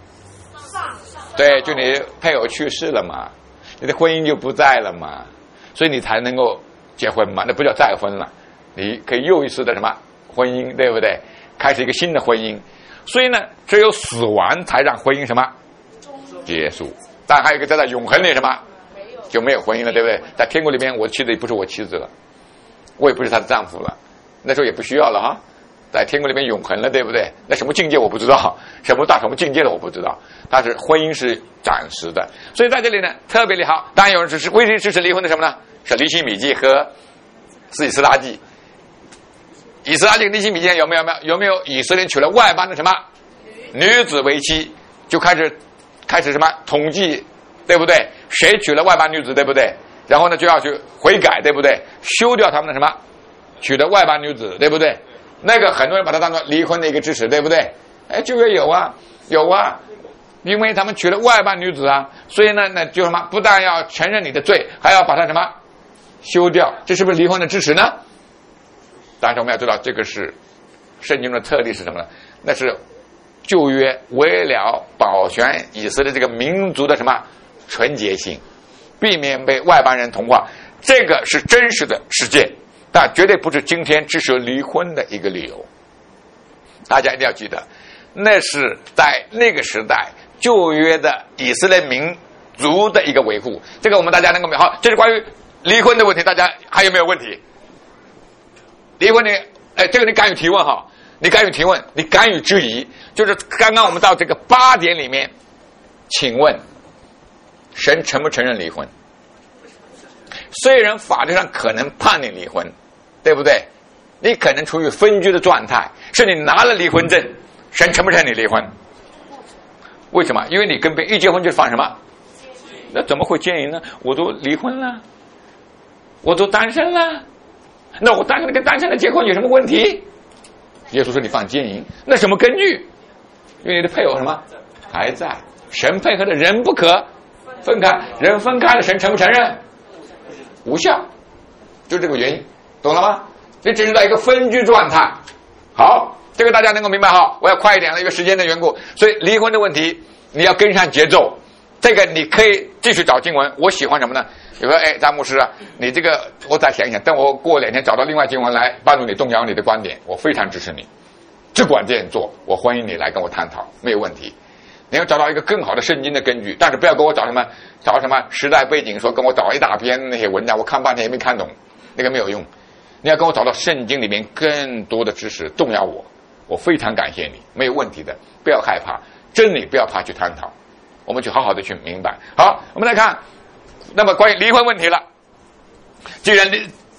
对，就你配偶去世了嘛，你的婚姻就不在了嘛，所以你才能够结婚嘛，那不叫再婚了，你可以又一次的什么婚姻，对不对？开始一个新的婚姻。所以呢，只有死亡才让婚姻什么结束。但还有一个在永恒里什么就没有婚姻了，对不对？在天国里面，我妻子也不是我妻子了，我也不是她的丈夫了，那时候也不需要了哈。在天国里面永恒了，对不对？那什么境界我不知道，什么到什么境界了我不知道，但是婚姻是暂时的。所以在这里呢特别的好。当然有人支持唯一支持离婚的什么呢？是离心笔记和以斯拉记。以斯拉记跟离心笔记有没有？没有？有没有以色列娶了外邦的什么女子为妻，就开始开始什么统计，对不对？谁娶了外邦女子，对不对？然后呢就要去悔改，对不对？休掉他们的什么娶的外邦女子，对不对？那个很多人把它当作离婚的一个支持，对不对？哎，旧约有啊，有啊，因为他们娶了外邦女子啊，所以呢，那就什么，不但要承认你的罪，还要把它什么休掉，这是不是离婚的支持呢？但是我们要知道，这个是圣经的特例是什么呢？那是旧约为了保全以色列这个民族的什么纯洁性，避免被外邦人同化，这个是真实的事件。但绝对不是今天支持离婚的一个理由。大家一定要记得，那是在那个时代旧约的以色列民族的一个维护。这个我们大家能够明白。好，这是关于离婚的问题，大家还有没有问题？离婚你，哎，这个你敢于提问哈？你敢于提问，你敢于质疑。就是刚刚我们到这个八点里面，请问，神承不承认离婚？虽然法律上可能判你离婚，对不对？你可能处于分居的状态，是你拿了离婚证，神承不承认你离婚？为什么？因为你跟别人一结婚就犯什么？那怎么会奸淫呢？我都离婚了，我都单身了，那我单身的跟单身的结婚有什么问题？耶稣说你犯奸淫，那什么根据？因为你的配偶什么还在，神配合的人不可分开，人分开了，神承不承认？无效，就这个原因，懂了吗？这只是在一个分居状态。好，这个大家能够明白哈。我要快一点了，因为时间的缘故，所以离婚的问题你要跟上节奏。这个你可以继续找经文。我喜欢什么呢？比如说，哎，张牧师啊，你这个我再想一想，等我过两天找到另外经文来帮助你动摇你的观点，我非常支持你，只管这样做，我欢迎你来跟我探讨，没有问题。你要找到一个更好的圣经的根据，但是不要给我找什么找什么时代背景，说跟我找一大篇那些文章，我看半天也没看懂，那个没有用。你要跟我找到圣经里面更多的知识，动摇我，我非常感谢你，没有问题的，不要害怕，真理不要怕去探讨，我们去好好的去明白。好，我们来看，那么关于离婚问题了，既然在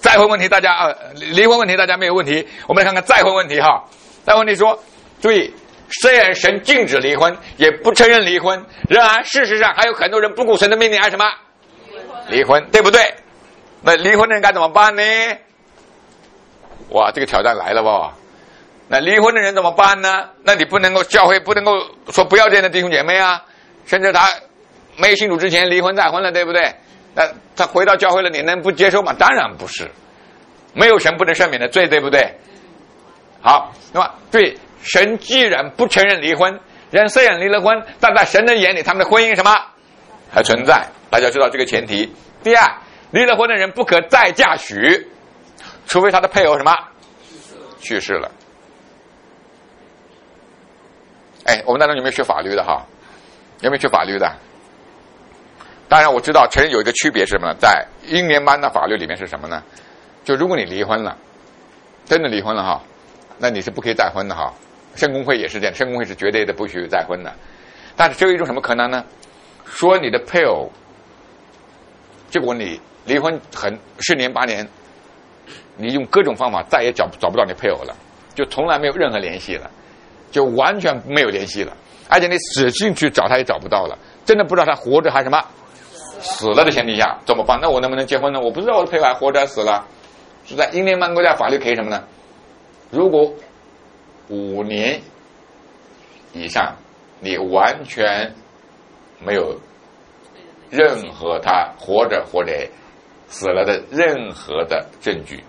再婚问题大家啊，离婚问题大家没有问题。我们来看看再婚问题哈。再婚问题说，注意，虽然神禁止离婚，也不承认离婚，然而事实上还有很多人不顾神的命令还什么离婚，对不对？那离婚的人该怎么办呢？哇，这个挑战来了吧？那离婚的人怎么办呢？那你不能够教会不能够说不要这样的弟兄姐妹啊，甚至他没有信主之前离婚再婚了，对不对？那他回到教会了，你能不接受吗？当然不是，没有神不能赦免的罪，对不对？好，那么对神既然不承认离婚，人虽然离了婚，但在神的眼里，他们的婚姻什么还存在？大家知道这个前提。第二，离了婚的人不可再嫁娶，除非他的配偶什么去世了。哎，我们当中有没有学法律的哈？有没有学法律的？当然我知道承认有一个区别是什么呢？在英联邦的法律里面是什么呢？就如果你离婚了，真的离婚了哈，那你是不可以再婚的哈。圣公会也是这样，圣公会是绝对的不许再婚的。但是只有一种什么可能呢？说你的配偶，结果你离婚很十年八年，你用各种方法再也找找不到你配偶了，就从来没有任何联系了，就完全没有联系了，而且你使劲去找他也找不到了，真的不知道他活着还什么死了的前提下怎么办？那我能不能结婚呢？我不知道我的配偶还活着还死了。是在英联邦国家法律可以什么呢？如果五年以上你完全没有任何他活着或者死了的任何的证据，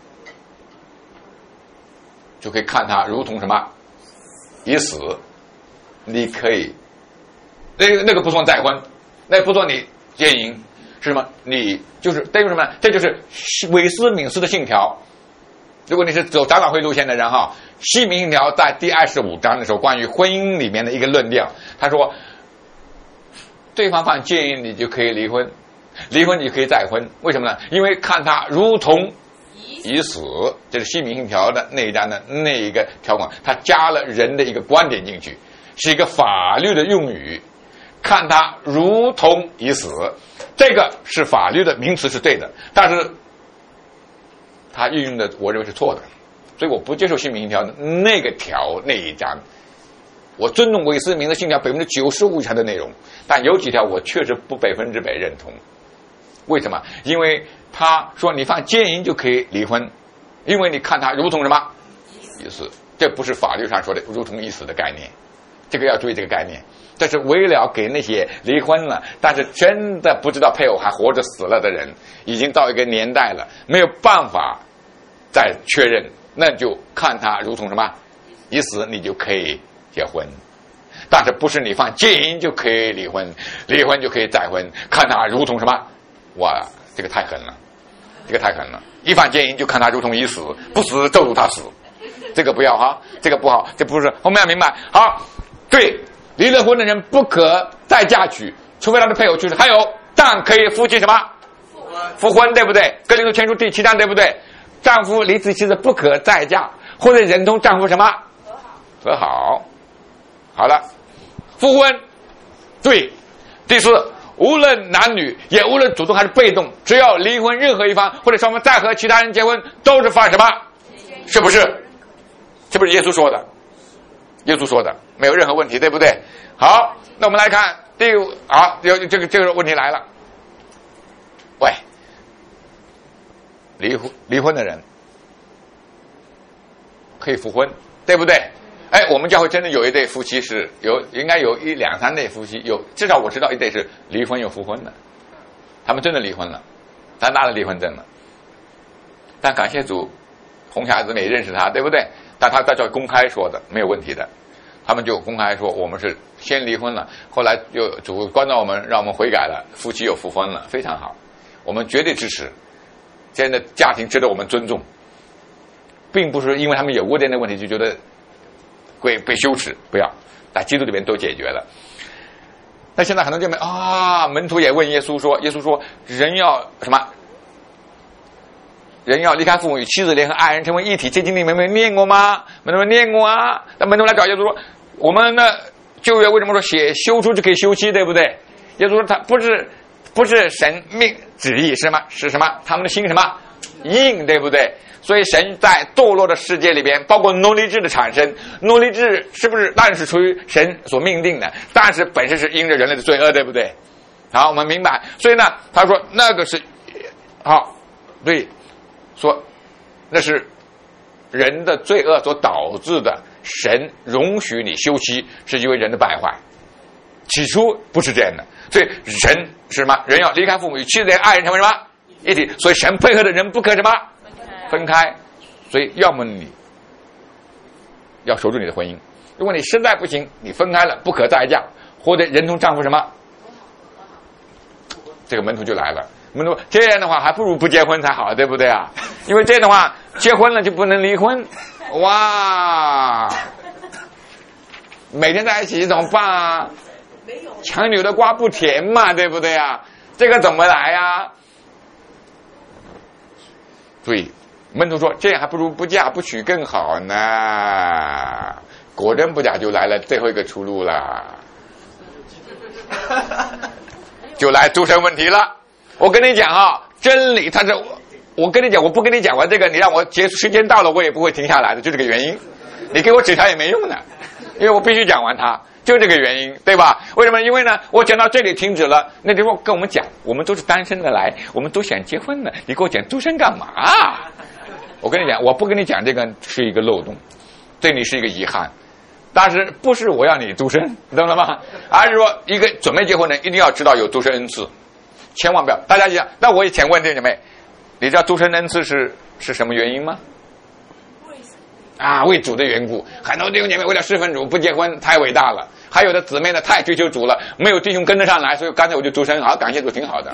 就可以看他如同什么已死，你可以那个那个不算再婚，那不算你奸淫，是什么？你就是等于什么？这就是韦斯敏斯的信条。如果你是走长老会路线的人哈，西敏信条在第二十五章的时候，关于婚姻里面的一个论调，他说，对方犯奸淫，你就可以离婚，离婚你就可以再婚。为什么呢？因为看他如同已死，这是西敏信条的那一章的那一个条款，他加了人的一个观点进去，是一个法律的用语。看他如同已死，这个是法律的名词是对的，但是他运用的我认为是错的，所以我不接受新民信条的那个条那一章。我尊重韦斯敏的信条百分之九十五以上的内容，但有几条我确实不百分之百认同。为什么？因为他说你犯奸淫就可以离婚，因为你看他如同什么已死，这不是法律上说的如同已死的概念，这个要注意这个概念。这是为了给那些离婚了但是真的不知道配偶还活着死了的人，已经到一个年代了，没有办法再确认，那就看他如同什么已死，你就可以结婚。但是不是你犯奸淫就可以离婚，离婚就可以再婚，看他如同什么？哇，这个太狠了，这个太狠了！一犯奸淫就看他如同已死，不死咒诅他死，这个不要哈，这个不好，这不是后面要明白。好，对。离了婚的人不可再嫁娶，除非他的配偶去世。还有，但可以夫妻什么？复婚，对不对？哥林多前书第七章，对不对？丈夫离自妻子不可再嫁，或者忍同丈夫什么？和好。好了，复婚，对。第四，无论男女，也无论主动还是被动，只要离婚任何一方或者双方再和其他人结婚，都是犯什么？是不是？是不是耶稣说的？耶稣说的没有任何问题，对不对？好，那我们来看第五，好，有这个这个问题来了。喂，离婚离婚的人可以复婚，对不对？哎，我们教会真的有一对夫妻是有，应该有一两三对夫妻有，至少我知道一对是离婚又复婚的，他们真的离婚了，他拿了离婚证了。但感谢主，红匣子们也认识他，对不对？但他在这公开说的没有问题的，他们就公开说我们是先离婚了，后来就主关照我们，让我们悔改了，夫妻又复婚了，非常好，我们绝对支持，这样的家庭值得我们尊重，并不是因为他们有过这样的问题就觉得会被羞耻，不要，在基督里面都解决了。那现在很多姐妹啊，门徒也问耶稣说，耶稣说人要什么？人要离开父母与妻子联合爱人成为一体，这经里面没念过吗？门徒们念过啊。那门徒来找耶稣说，我们呢旧约为什么说写休书就可以休妻，对不对？耶稣说他不是不是神命旨意是吗？是什么？他们的心什么因，对不对？所以神在堕落的世界里边，包括奴隶制的产生，奴隶制是不是当然是出于神所命定的，但是本身是因着人类的罪恶，对不对？好，我们明白。所以呢，他说那个是好，对，说那是人的罪恶所导致的，神容许你休妻是因为人的败坏，起初不是这样的。所以神是什么？人要离开父母与妻子爱人成为什么一体，所以神配合的人不可什么分开。所以要么你要守住你的婚姻，如果你实在不行，你分开了不可再嫁，或者人同丈夫什么，这个门徒就来了。门徒这样的话还不如不结婚才好，对不对啊？因为这样的话结婚了就不能离婚，哇，每天在一起怎么办啊？强扭的瓜不甜嘛，对不对啊？这个怎么来啊？所以门徒说这样还不如不嫁不娶更好呢。果真不嫁就来了最后一个出路了，就来独身问题了。我跟你讲啊，真理它是我跟你讲，我不跟你讲完这个，你让我结束时间到了我也不会停下来的，就这个原因。你给我指条也没用的，因为我必须讲完它，就这个原因，对吧？为什么？因为呢我讲到这里停止了，那地方跟我们讲我们都是单身的来，我们都想结婚的，你给我讲独身干嘛？我跟你讲，我不跟你讲这个是一个漏洞，对你是一个遗憾，但是不是我要你独身，懂了吗？而是说一个准备结婚的人一定要知道有独身恩赐，千万不要。大家讲，那我也想问弟兄姐妹，你知道独身恩赐是是什么原因吗？啊，为主的缘故。很多弟兄姐妹为了侍奉主不结婚，太伟大了。还有的姊妹呢太追求主了，没有弟兄跟得上来，所以刚才我就独身，好，感谢主，挺好的。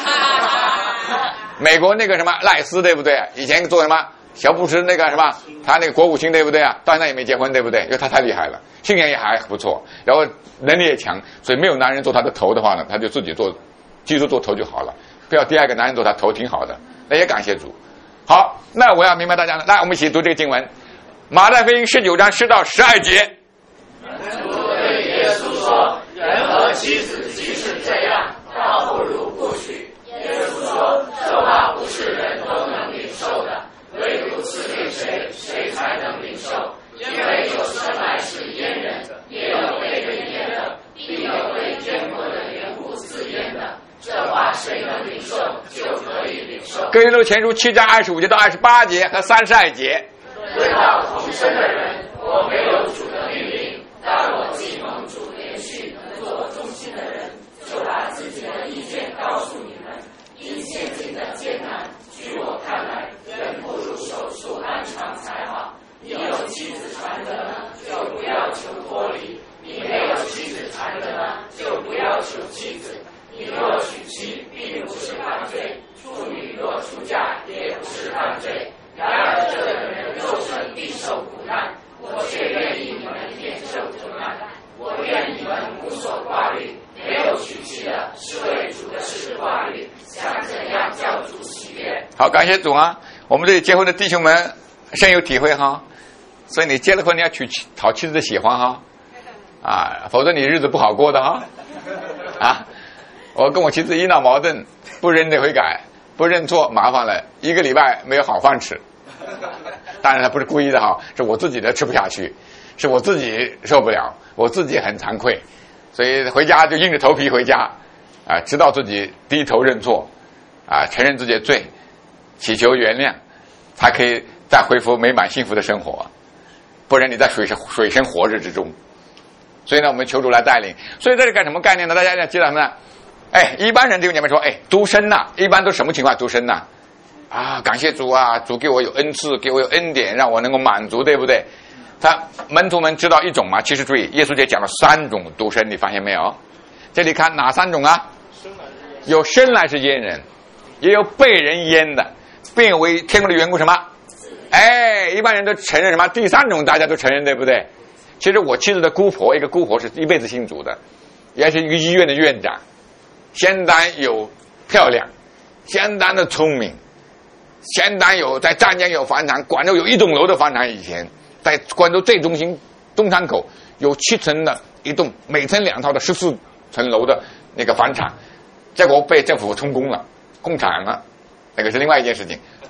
美国那个什么赖斯，对不对？以前做什么小布什那个什么，他那个国务卿，对不对啊？到现在也没结婚，对不对？因为他太厉害了，信仰也还不错，然后能力也强，所以没有男人做他的头的话呢，他就自己做，基督做头就好了，不要第二个男人做他头，挺好的。那也感谢主。好，那我要明白大家了，那我们一起读这个经文，马太福音十九章十到十二节。 主对耶稣说：“人和妻子即是这样，倒不如不娶。”耶稣说：“这话不是人都能领受的，唯独赐给谁，谁才能领受。因为有生来是阉人，也有被人阉的，并有被奸过的缘故自阉的。这话谁能领受，就可以领受。” 哥林多前书七章二十五节到二十八节和三十二节。 论到同生的人，我没有主的命令，但我既蒙主连续能做忠心的人，就把自己的意见告诉你们。因现今的艰难，据我看来，人不如手术安常才好。你有妻子缠着呢，就不要求脱离；你没有妻子缠着呢，就不要求妻子。你若娶妻，并不是犯罪；处女若出嫁，也不是犯罪。然而这个人肉身必受苦难，我却愿意你们免受苦难。我愿你们无所挂虑，没有娶妻的是为主的事挂虑，想怎样叫主喜悦。 好，感谢主啊！我们这里结婚的弟兄们深有体会哈，所以你结了婚你要娶讨妻子的喜欢哈，啊，否则你日子不好过的哈。啊，我跟我妻子一闹矛盾，不认得悔改，不认错，麻烦了，一个礼拜没有好饭吃。当然他不是故意的哈，是我自己的吃不下去，是我自己受不了，我自己很惭愧，所以回家就硬着头皮回家，啊，直到自己低头认错，啊，承认自己的罪，祈求原谅，才可以再恢复美满幸福的生活，不然你在水深水深火热之中。所以呢，我们求主来带领。所以这是干什么概念呢？大家要记得什么呢？哎，一般人这个姐妹说，哎，独身呐、啊，一般都什么情况独身呐、啊？啊，感谢主啊，主给我有恩赐，给我有恩典，让我能够满足，对不对？他门徒们知道一种吗？其实注意，耶稣节讲了三种独身，你发现没有？这里看哪三种啊？有生来是阉人，也有被人阉的，并有为天国的缘故什么？哎，一般人都承认什么？第三种大家都承认，对不对？其实我妻子的姑婆，一个姑婆是一辈子信主的，也是一个医院的院长，相当有漂亮，相当的聪明，相当有在湛江有房产，广州有一栋楼的房产，以前在广州最中心东山口有七层的一栋每层两套的十四层楼的那个房产，结果被政府充公了，共产了，那个是另外一件事情。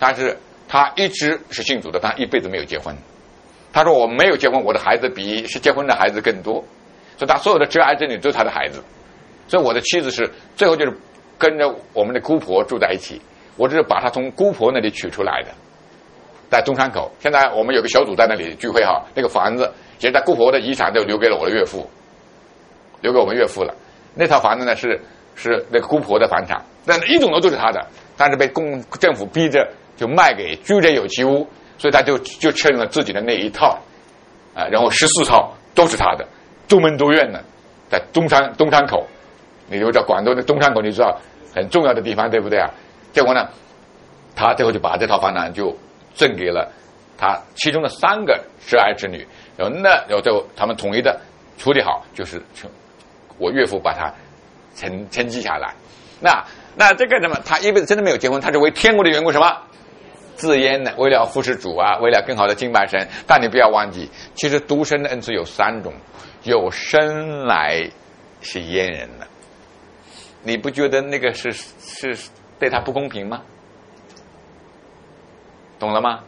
但是他一直是信主的，但一辈子没有结婚。他说我没有结婚，我的孩子比是结婚的孩子更多，所以他所有的挚爱之女都是他的孩子。所以我的妻子是最后就是跟着我们的姑婆住在一起，我只是把她从姑婆那里取出来的，在中山口。现在我们有个小组在那里聚会哈，那个房子其实在姑婆的遗产就留给了我的岳父，留给我们岳父了。那套房子呢是是那个姑婆的房产，但一栋楼都是他的，但是被公政府逼着就卖给居者有其屋，所以他就就承认了自己的那一套，啊，然后十四套都是他的，独门独院的，在东山东山口，你就知道广东的东山口，你知道很重要的地方，对不对啊？结果呢，他最后就把这套房产就赠给了他其中的三个挚爱之女，然后那然后最后他们统一的处理好，就是我岳父把他承承继下来。那那这个什么，他一辈子真的没有结婚，他是为天国的缘故什么自阉的，为了服侍主啊，为了更好的敬拜神。但你不要忘记，其实独身的恩赐有三种，有生来是阉人的，你不觉得那个是是对他不公平吗？懂了吗？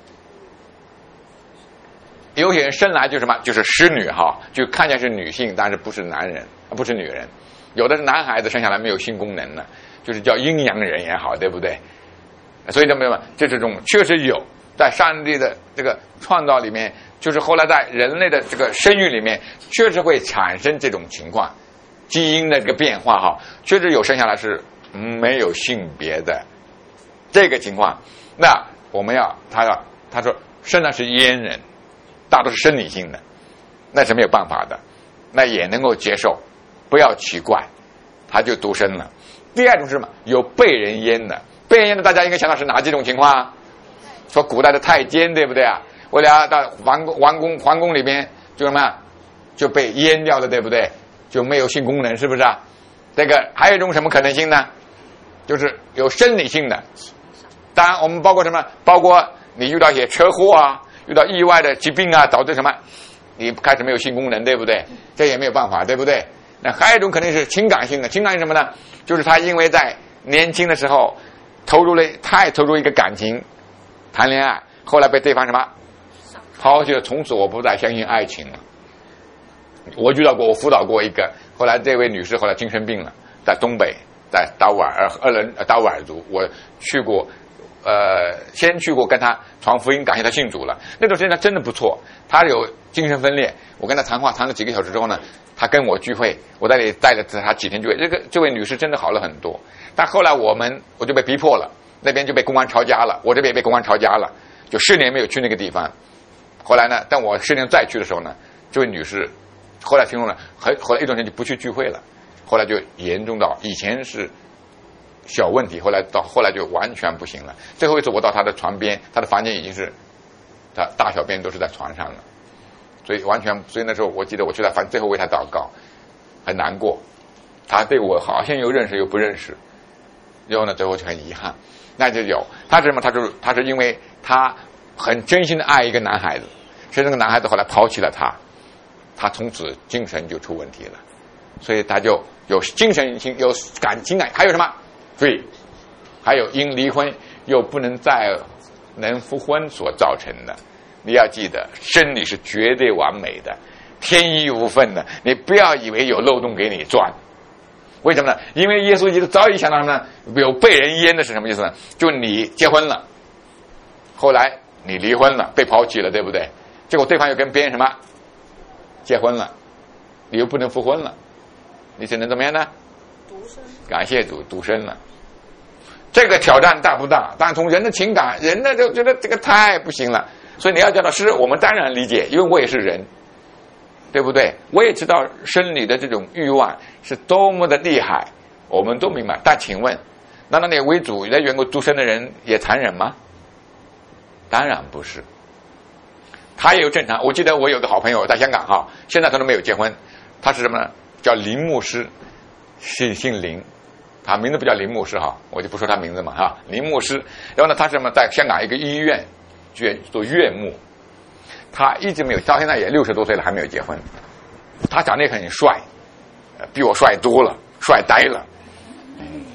有些人生来就什么，就是使女哈，就看见是女性，但是不是男人，不是女人。有的是男孩子生下来没有性功能的，就是叫阴阳人也好，对不对？所以这么这这种确实有，在上帝的这个创造里面，就是后来在人类的这个生育里面，确实会产生这种情况，基因的这个变化哈，确实有生下来是没有性别的这个情况。那我们要他要他说生来是阉人，大多是生理性的，那是没有办法的，那也能够接受，不要奇怪，他就独生了。第二种是什么？有被人阉的，被人阉的大家应该想到是哪几种情况啊？说古代的太监，对不对啊？为了到皇宫皇宫皇宫里边就什么就被阉掉了，对不对？就没有性功能，是不是啊？这个还有一种什么可能性呢？就是有生理性的。当然我们包括什么？包括你遇到一些车祸啊，遇到意外的疾病啊，导致什么你开始没有性功能，对不对？这也没有办法，对不对？那还有一种可能是情感性的，情感性什么呢？就是他因为在年轻的时候投入了太投入一个感情谈恋爱，后来被对方什么抛弃了，从此我不再相信爱情了。我遇到过，我辅导过一个，后来这位女士后来精神病了，在东北，在达斡尔鄂伦达斡尔族，我去过，呃，先去过跟她传福音，感谢她信主了。那段时间她真的不错，她有精神分裂，我跟她谈话谈了几个小时之后呢，她跟我聚会，我在那里带了她几天聚会，这个这位女士真的好了很多。但后来我们我就被逼迫了，那边就被公安抄家了，我这边也被公安抄家了，就十年没有去那个地方。后来呢，但我十年再去的时候呢，这位女士后来听说了，后后来一段时间就不去聚会了，后来就严重到以前是小问题，后来到后来就完全不行了。最后一次我到她的床边，她的房间已经是她大小便都是在床上了，所以完全，所以那时候我记得我去她房最后为她祷告，很难过，她对我好像又认识又不认识，然后呢最后就很遗憾。那就有她是什么？她是她是因为她很真心的爱一个男孩子，所以那个男孩子后来抛弃了她，她从此精神就出问题了，所以她就有精神性有感情感，还有什么？对，还有因离婚又不能再能复婚所造成的。你要记得，真理是绝对完美的，天衣无缝的，你不要以为有漏洞给你钻。为什么呢？因为耶稣基督早已想到什么呢？有被人阉的是什么意思呢？就你结婚了，后来你离婚了，被抛弃了，对不对？结果对方又跟别人什么结婚了，你又不能复婚了，你只能怎么样呢？独身。感谢主，独身了。这个挑战大不大？但从人的情感，人呢就觉得这个太不行了。所以你要叫他是，我们当然理解，因为我也是人，对不对？我也知道生理的这种欲望是多么的厉害，我们都明白。但请问，难道你为主来员工独身的人也残忍吗？当然不是，他也有正常。我记得我有个好朋友在香港哈，现在他都没有结婚，他是什么呢？叫林牧师，姓姓林，他名字不叫林牧师哈，我就不说他名字嘛哈，林牧师。然后呢，他是什么？在香港一个医院做岳母，他一直没有，到现在也六十多岁了还没有结婚。他长得也很帅，比我帅多了，帅呆了。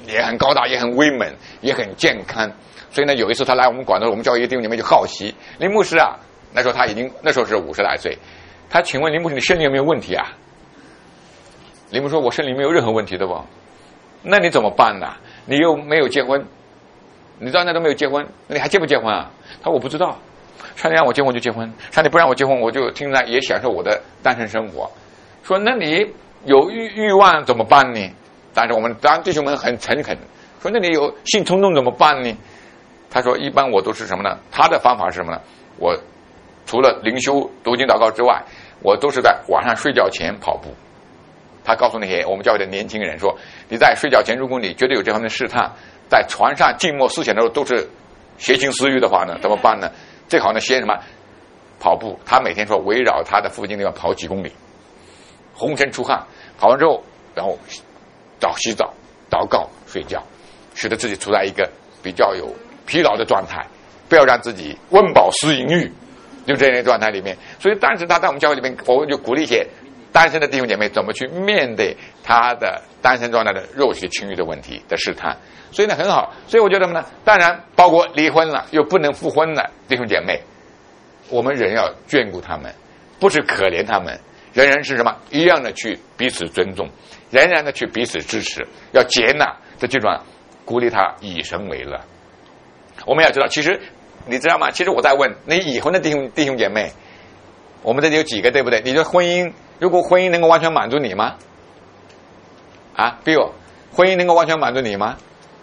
也很高大，也很威猛，也很健康。所以呢，有一次他来我们广州，我们教会弟兄姐妹就好奇，林牧师啊，那时候他已经那时候是五十来岁，他请问林牧师，你身体有没有问题啊？林牧师说，我身体没有任何问题的不？那你怎么办呢？你又没有结婚，你到那都没有结婚，那你还结不结婚啊？他说我不知道，上帝让我结婚就结婚，上帝不让我结婚，我就听着也享受我的单身生活。说那你有欲欲望怎么办呢？但是我们当弟兄们很诚恳，说那你有性冲动怎么办呢？他说一般我都是什么呢？他的方法是什么呢？我除了灵修读经祷告之外，我都是在晚上睡觉前跑步。他告诉那些我们教会的年轻人说，你在睡觉前，如果你觉得有这方面的试探，在床上静默思想的时候都是邪情私欲的话呢，怎么办呢？最好呢先什么跑步。他每天说围绕他的附近地方跑几公里，红尘出汗，跑完之后然后澡洗澡祷告睡觉，使得自己处在一个比较有疲劳的状态，不要让自己温饱思淫欲，就这样的状态里面。所以当时他在我们教会里面，我就鼓励一些单身的弟兄姐妹怎么去面对他的单身状态的肉体情欲的问题的试探。所以呢很好，所以我觉得呢，当然包括离婚了又不能复婚的弟兄姐妹，我们人要眷顾他们，不是可怜他们，人人是什么一样的去彼此尊重，仍然的去彼此支持，要接纳的这种鼓励他以神为乐。我们要知道，其实你知道吗？其实我在问你已婚的弟兄弟兄姐妹，我们这里有几个，对不对？你的婚姻，如果婚姻能够完全满足你吗？啊 ，Bill， 婚姻能够完全满足你吗？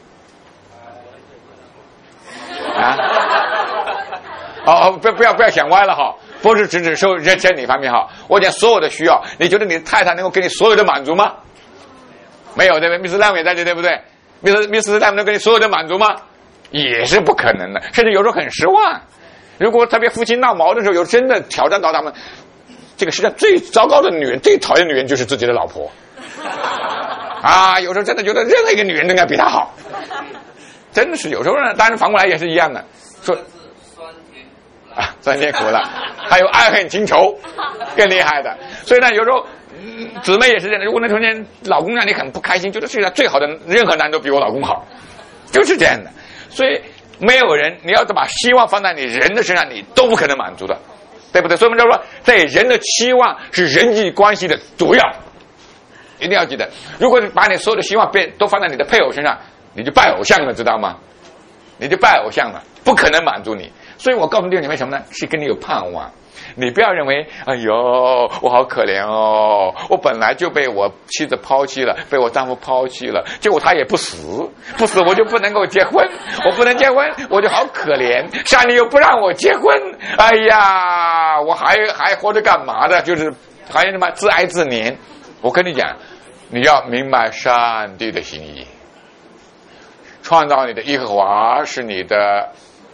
啊？哦，不不要不要想歪了哈，不是只只受人生理方面哈，我讲所有的需要，你觉得你太太能够给你所有的满足吗？没有，对不对？密斯兰也在这，对不对？密斯密斯兰能给你所有的满足吗？也是不可能的，甚至有时候很失望。如果特别夫妻闹矛盾的时候，有真的挑战到他们，这个世界上最糟糕的女人，最讨厌的女人就是自己的老婆。啊，有时候真的觉得任何一个女人都应该比她好，真的是有时候呢。当然反过来也是一样的，说啊，酸甜苦辣，还有爱恨情仇，更厉害的。所以呢，有时候、嗯、姊妹也是这样的。如果那突然间老公让你很不开心，觉得世界上最好的任何男人都比我老公好，就是这样的。所以没有人，你要把希望放在你人的身上，你都不可能满足的，对不对？所以我们就说，对人的期望是人际关系的主要，一定要记得。如果你把你所有的希望变都放在你的配偶身上，你就拜偶像了，知道吗？你就拜偶像了，不可能满足你。所以我告诉弟兄姐妹什么呢？是跟你有盼望。你不要认为，哎呦，我好可怜哦，我本来就被我妻子抛弃了，被我丈夫抛弃了，结果他也不死，不死我就不能够结婚，我不能结婚，我就好可怜，上帝又不让我结婚，哎呀，我还还活着干嘛的？就是还有什么自哀自怜。我跟你讲，你要明白上帝的心意，创造你的耶和华是你的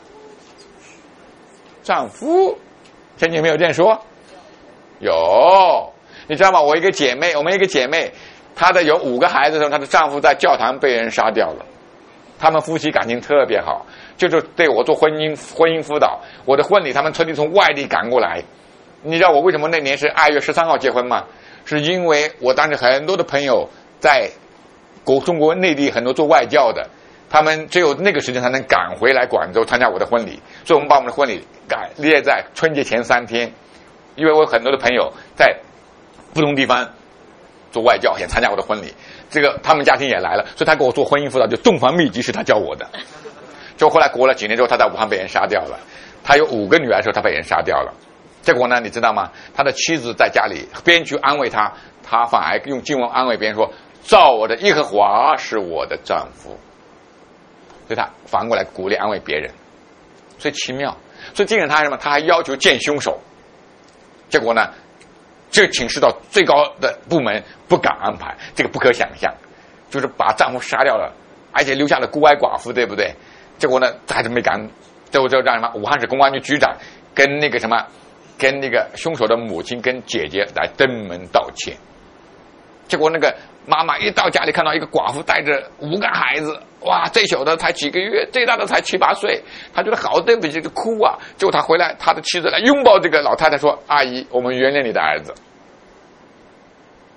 丈夫。圣经没有这样说？有，你知道吗？我一个姐妹，我们一个姐妹，她的有五个孩子的时候，她的丈夫在教堂被人杀掉了。他们夫妻感情特别好，就是对我做婚姻婚姻辅导。我的婚礼，他们特地从外地赶过来。你知道我为什么那年是二月十三号结婚吗？是因为我当时很多的朋友在国中国内地很多做外教的，他们只有那个时间才能赶回来广州参加我的婚礼，所以我们把我们的婚礼改列在春节前三天。因为我有很多的朋友在不同地方做外教，想参加我的婚礼，这个他们家庭也来了，所以他给我做婚姻辅导，就洞房秘籍是他教我的。就后来过了几年之后，他在武汉被人杀掉了。他有五个女儿的时候，他被人杀掉了。结果呢，你知道吗？他的妻子在家里边去安慰他，他反而用经文安慰别人说：“造我的耶和华是我的丈夫。”所以他反过来鼓励安慰别人，所以奇妙。所以这个人他什么？他还要求见凶手。结果呢，这请示到最高的部门不敢安排，这个不可想象，就是把丈夫杀掉了，而且留下了孤儿寡妇，对不对？结果呢，还是没敢，最后就让什么武汉市公安局局长跟那个什么，跟那个凶手的母亲跟姐姐来登门道歉。结果那个妈妈一到家里看到一个寡妇带着五个孩子，哇，最小的才几个月，最大的才七八岁，他觉得好对不起，就哭啊。结果他回来，他的妻子来拥抱这个老太太说：“阿姨，我们原谅你的儿子。”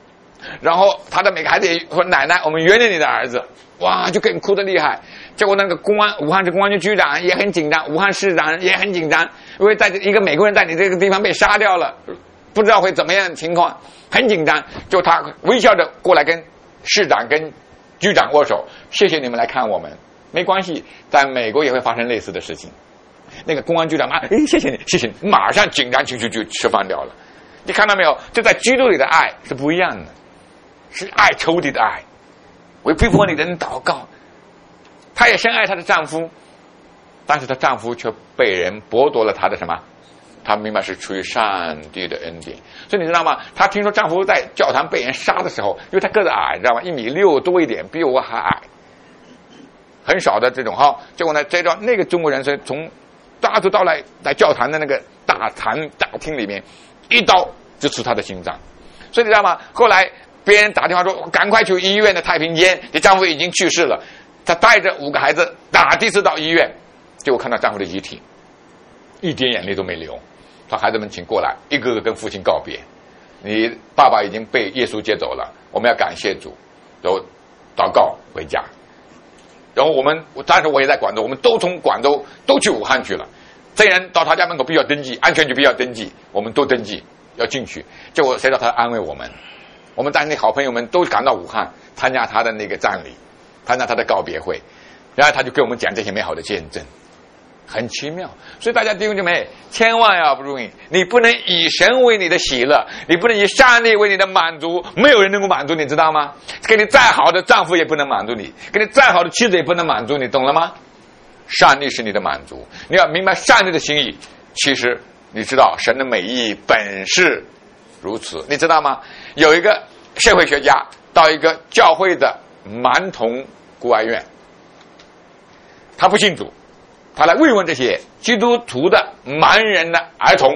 然后他的每个孩子也说奶奶，我们原谅你的儿子，哇，就更哭得厉害。结果那个公安，武汉市公安局局长也很紧张，武汉市长也很紧张，因为在一个美国人在你这个地方被杀掉了，不知道会怎么样的情况，很紧张。就他微笑着过来跟市长跟局长握手，谢谢你们来看我们，没关系，在美国也会发生类似的事情。那个公安局长嘛，哎，谢谢你，谢谢你，马上紧张情绪就释放掉了。你看到没有？就在基督里的爱是不一样的，是爱仇敌的爱，为逼迫你的人祷告。她也深爱她的丈夫，但是她丈夫却被人剥夺了她的什么？她明白是出于上帝的恩典。所以你知道吗？她听说丈夫在教堂被人杀的时候，因为她个子矮，你知道吗？一米六多一点，比我还矮，很少的这种哈。结果呢，这张那个中国人是从大出刀来，在教堂的那个大堂大厅里面，一刀就刺他的心脏。所以你知道吗？后来别人打电话说，赶快去医院的太平间，你丈夫已经去世了。她带着五个孩子打的士到医院，结果看到丈夫的遗体，一点眼泪都没流。说孩子们请过来，一个个跟父亲告别。你爸爸已经被耶稣接走了，我们要感谢主，然后祷告回家。然后我们，当时我也在广州，我们都从广州都去武汉去了。这人到他家门口必须要登记，安全局必须要登记，我们都登记要进去。结果谁知道他安慰我们，我们当地好朋友们都赶到武汉参加他的那个葬礼，参加他的告别会，然后他就给我们讲这些美好的见证，很奇妙。所以大家弟兄姐妹，千万要不注意，你不能以神为你的喜乐，你不能以上帝为你的满足，没有人能够满足你，知道吗？给你再好的丈夫也不能满足你，给你再好的妻子也不能满足你，懂了吗？上帝是你的满足，你要明白上帝的心意。其实你知道神的美意本是如此，你知道吗？有一个社会学家到一个教会的蛮童孤儿院，他不信主，他来慰问这些基督徒的蛮人的儿童，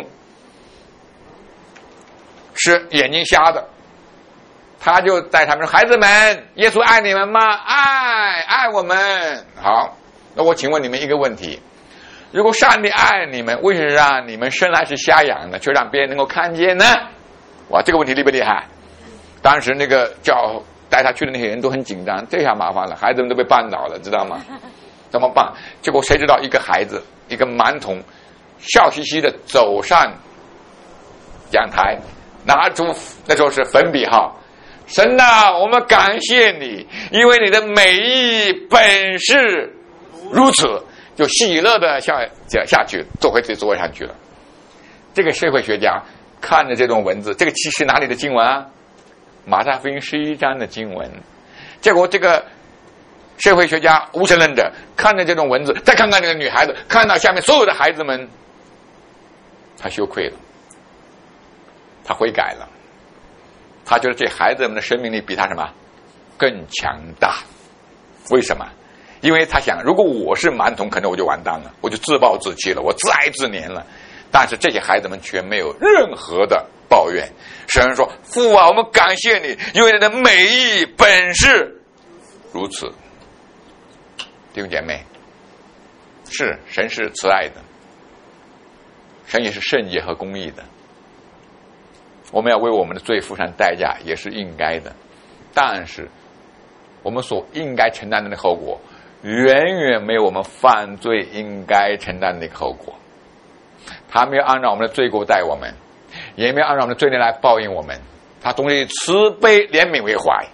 是眼睛瞎的。他就带他们说，孩子们，耶稣爱你们吗？爱，爱我们。好，那我请问你们一个问题，如果上帝爱你们，为什么让你们生来是瞎眼的，却让别人能够看见呢？哇，这个问题厉不厉害？当时那个叫带他去的那些人都很紧张，这下麻烦了，孩子们都被绊倒了，知道吗？怎么办？结果谁知道一个孩子，一个蛮童，笑嘻嘻的走上讲台，拿出那时候是粉笔号，神啊，我们感谢你，因为你的美意本是如此，就喜乐的下下去，坐回自己座位上去了。这个社会学家看着这种文字，这个其实哪里的经文啊？马太福音十一章的经文。结果这个社会学家无神论者看着这种文字，再看看这个女孩子，看到下面所有的孩子们，他羞愧了，他悔改了，他觉得这孩子们的生命力比他什么更强大。为什么？因为他想，如果我是蛮童，可能我就完蛋了，我就自暴自弃了，我自哀自怜了。但是这些孩子们却没有任何的抱怨。神说，父啊，我们感谢你，因为你的美意本是如此。弟兄姐妹，是神是慈爱的，神也是圣洁和公义的，我们要为我们的罪付上代价，也是应该的。但是我们所应该承担的那个后果，远远没有我们犯罪应该承担的那个后果。他没有按照我们的罪过待我们，也没有按照我们的罪孽来报应我们，他总是以慈悲怜悯为怀。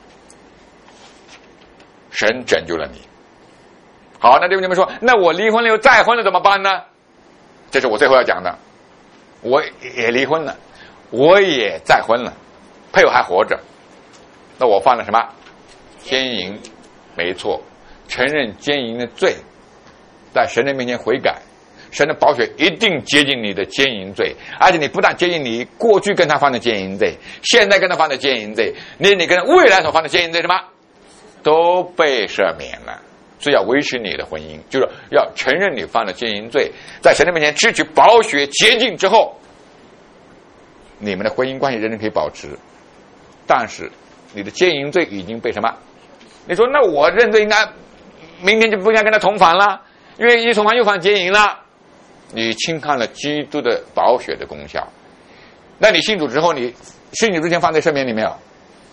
神拯救了你。好，那弟兄姐妹说，那我离婚了又再婚了怎么办呢？这是我最后要讲的。我也离婚了，我也再婚了，配偶还活着，那我犯了什么？奸淫。没错，承认奸淫的罪，在神的面前悔改，神的宝血一定接近你的奸淫罪，而且你不但接近你过去跟他犯的奸淫罪，现在跟他犯的奸淫罪，连你跟他未来所犯的奸淫罪什么都被赦免了。所以要维持你的婚姻，就是要承认你犯了奸淫罪，在神的面前支取宝血洁净之后，你们的婚姻关系仍然可以保持。但是你的奸淫罪已经被什么？你说那我认罪应该明天就不应该跟他同房了，因为一同房又犯奸淫了，你轻看了基督的宝血的功效。那你信主之后，你信主之前犯罪赦免你没有？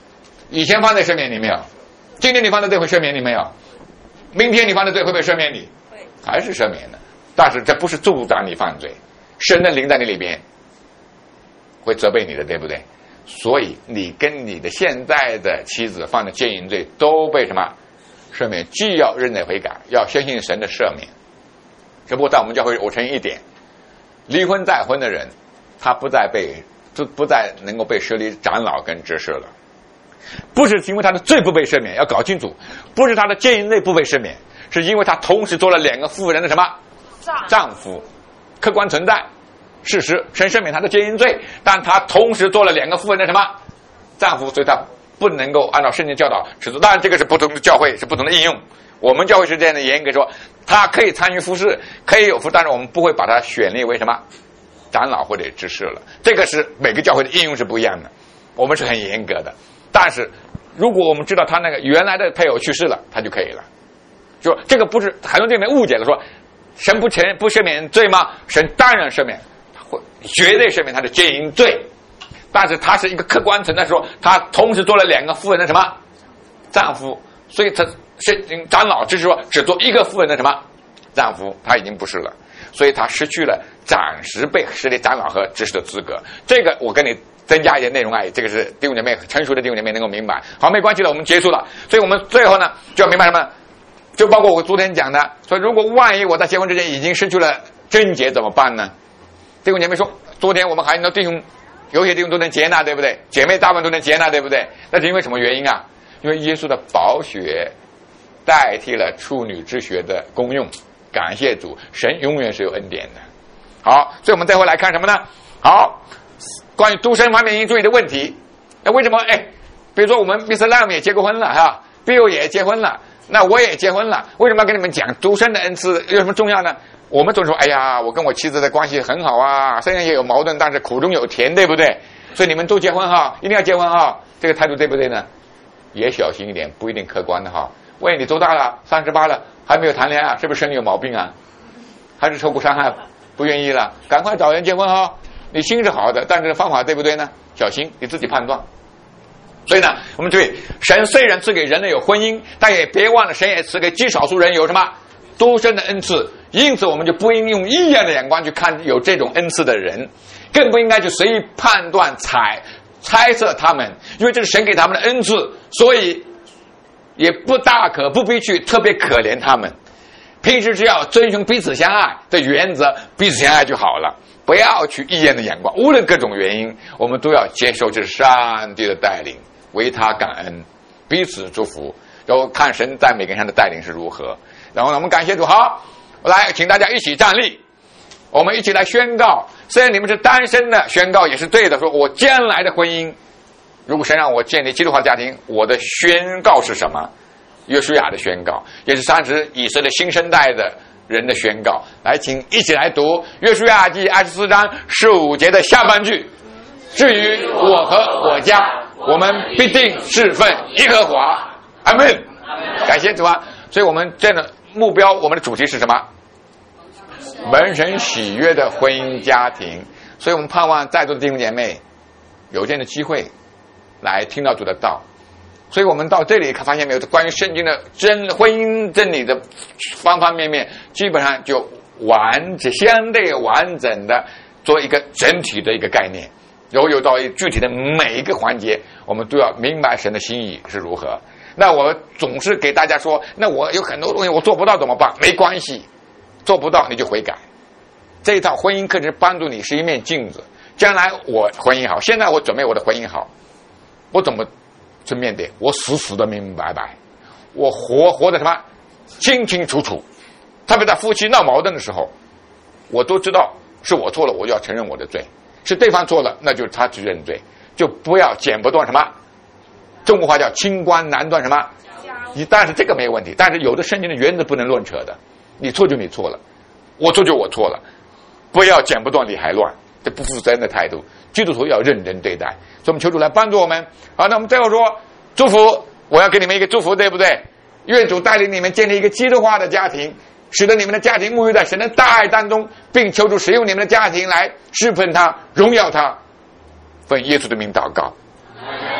以前犯罪赦免你没有？今天你犯的罪会赦免你没有？明天你犯的罪会不会赦免你？会，还是赦免的。但是这不是助长你犯罪，神的灵在你里边会责备你的，对不对？所以你跟你的现在的妻子犯的奸淫罪都被什么赦免？既要认罪悔改，要相信神的赦免。只不过在我们教会，我承认一点，离婚再婚的人，他不再被就不再能够被设立长老跟执事了。不是因为他的罪不被赦免，要搞清楚，不是他的奸淫罪不被赦免，是因为他同时做了两个妇人的什么丈夫，客观存在事实，神赦免他的奸淫罪，但他同时做了两个妇人的什么丈夫，所以他不能够按照圣经教导持当然这个是不同的教会是不同的应用，我们教会是这样的严格说，他可以参与服事，可以有服，但是我们不会把他选立为什么长老或者执事了，这个是每个教会的应用是不一样的，我们是很严格的。但是如果我们知道他那个原来的配偶去世了，他就可以了。就这个不是很多这里面误解了，说神不承认不赦免罪吗？神当然赦免，会绝对赦免他的奸淫罪，但是他是一个客观存在，说他同时做了两个妇人的什么丈夫，所以他是长老只是说只做一个妇人的什么丈夫，他已经不是了，所以他失去了暂时被设立长老和执事的资格。这个我跟你增加一点内容啊，这个是弟兄姐妹成熟的弟兄姐妹能够明白。好，没关系了，我们结束了。所以我们最后呢就要明白什么？就包括我昨天讲的，说如果万一我在结婚之前已经失去了贞洁怎么办呢？弟兄姐妹说，昨天我们还有弟兄，有些弟兄都能接纳，对不对？姐妹大部分都能接纳，对不对？那是因为什么原因啊？因为耶稣的宝血代替了处女之血的功用。感谢主，神永远是有恩典的。好，所以我们最后来看什么呢？好，关于独身方面应注意的问题。那为什么？哎，比如说我们 mister Lam 也结过婚了哈 ，Bill 也结婚了，那我也结婚了，为什么要跟你们讲独身的恩赐有什么重要呢？我们总说，哎呀，我跟我妻子的关系很好啊，虽然也有矛盾，但是苦中有甜，对不对？所以你们都结婚哈，一定要结婚哈，这个态度对不对呢？也小心一点，不一定客观的哈。喂，你多大了？三十八了，还没有谈恋爱，是不是身体有毛病啊？还是受过伤害，不愿意了？赶快找人结婚哈！你心是好的，但是方法对不对呢？小心，你自己判断。所以呢，我们注意，神虽然赐给人类有婚姻，但也别忘了，神也赐给极少数人有什么独身的恩赐。因此，我们就不应用异样的眼光去看有这种恩赐的人，更不应该去随意判断、猜猜测他们，因为这是神给他们的恩赐，所以也不大可不必去特别可怜他们。平时只要遵循彼此相爱的原则，彼此相爱就好了，不要去异样的眼光。无论各种原因，我们都要接受这是上帝的带领，为他感恩，彼此祝福，然后看神在每个人上的带领是如何。然后呢，我们感谢主。好，来，请大家一起站立，我们一起来宣告。虽然你们是单身的，宣告也是对的，说我将来的婚姻，如果神让我建立基督化家庭，我的宣告是什么？约书亚的宣告，也是当时以色列新生代的人的宣告。来，请一起来读约书亚记二十四章十五节的下半句：至于我和我家，我们必定侍奉耶和华。阿们。感谢主啊！所以我们这个目标，我们的主题是什么？蒙神喜悦的婚姻家庭。所以我们盼望在座的弟兄姐妹有这样的机会来听到主的道。所以我们到这里发现没有，关于圣经的真婚姻真理的方方面面，基本上就完整相对完整的做一个整体的一个概念，然后有到具体的每一个环节，我们都要明白神的心意是如何。那我总是给大家说，那我有很多东西我做不到怎么办？没关系，做不到你就悔改。这一套婚姻课程帮助你是一面镜子，将来我婚姻好，现在我准备我的婚姻好，我怎么去面对？我死死的明明白白，我活活的什么清清楚楚。特别在夫妻闹矛盾的时候，我都知道是我错了，我就要承认我的罪；是对方错了，那就是他去认罪，就不要剪不断什么。中国话叫清官难断什么？你但是这个没有问题，但是有的圣经的原则不能乱扯的，你错就你错了，我错就我错了，不要剪不断理还乱，这不负责任的态度。基督徒要认真对待，所以我们求主来帮助我们。好，那我们最后说祝福，我要给你们一个祝福，对不对？愿主带领你们建立一个基督化的家庭，使得你们的家庭沐浴在神的大爱当中，并求主使用你们的家庭来侍奉他、荣耀他。奉耶稣的名祷告。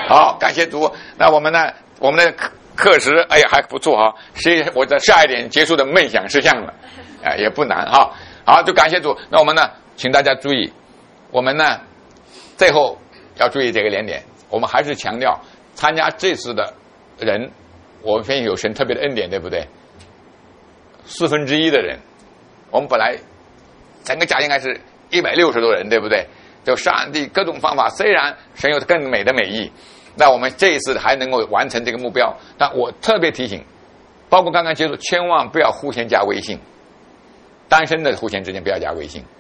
好，感谢主。那我们呢？我们的课课时，哎呀还不错哈。所以我的下一点结束的梦想事项了，啊、呃、也不难哈。好，就感谢主。那我们呢，请大家注意，我们呢最后要注意这个两点。我们还是强调，参加这次的人，我们发现有神特别的恩典，对不对？四分之一的人，我们本来整个家应该是一百六十多人，对不对？就上帝各种方法，虽然神有更美的美意，那我们这一次还能够完成这个目标。但我特别提醒，包括刚刚结束，千万不要互相加微信，单身的互相之间不要加微信。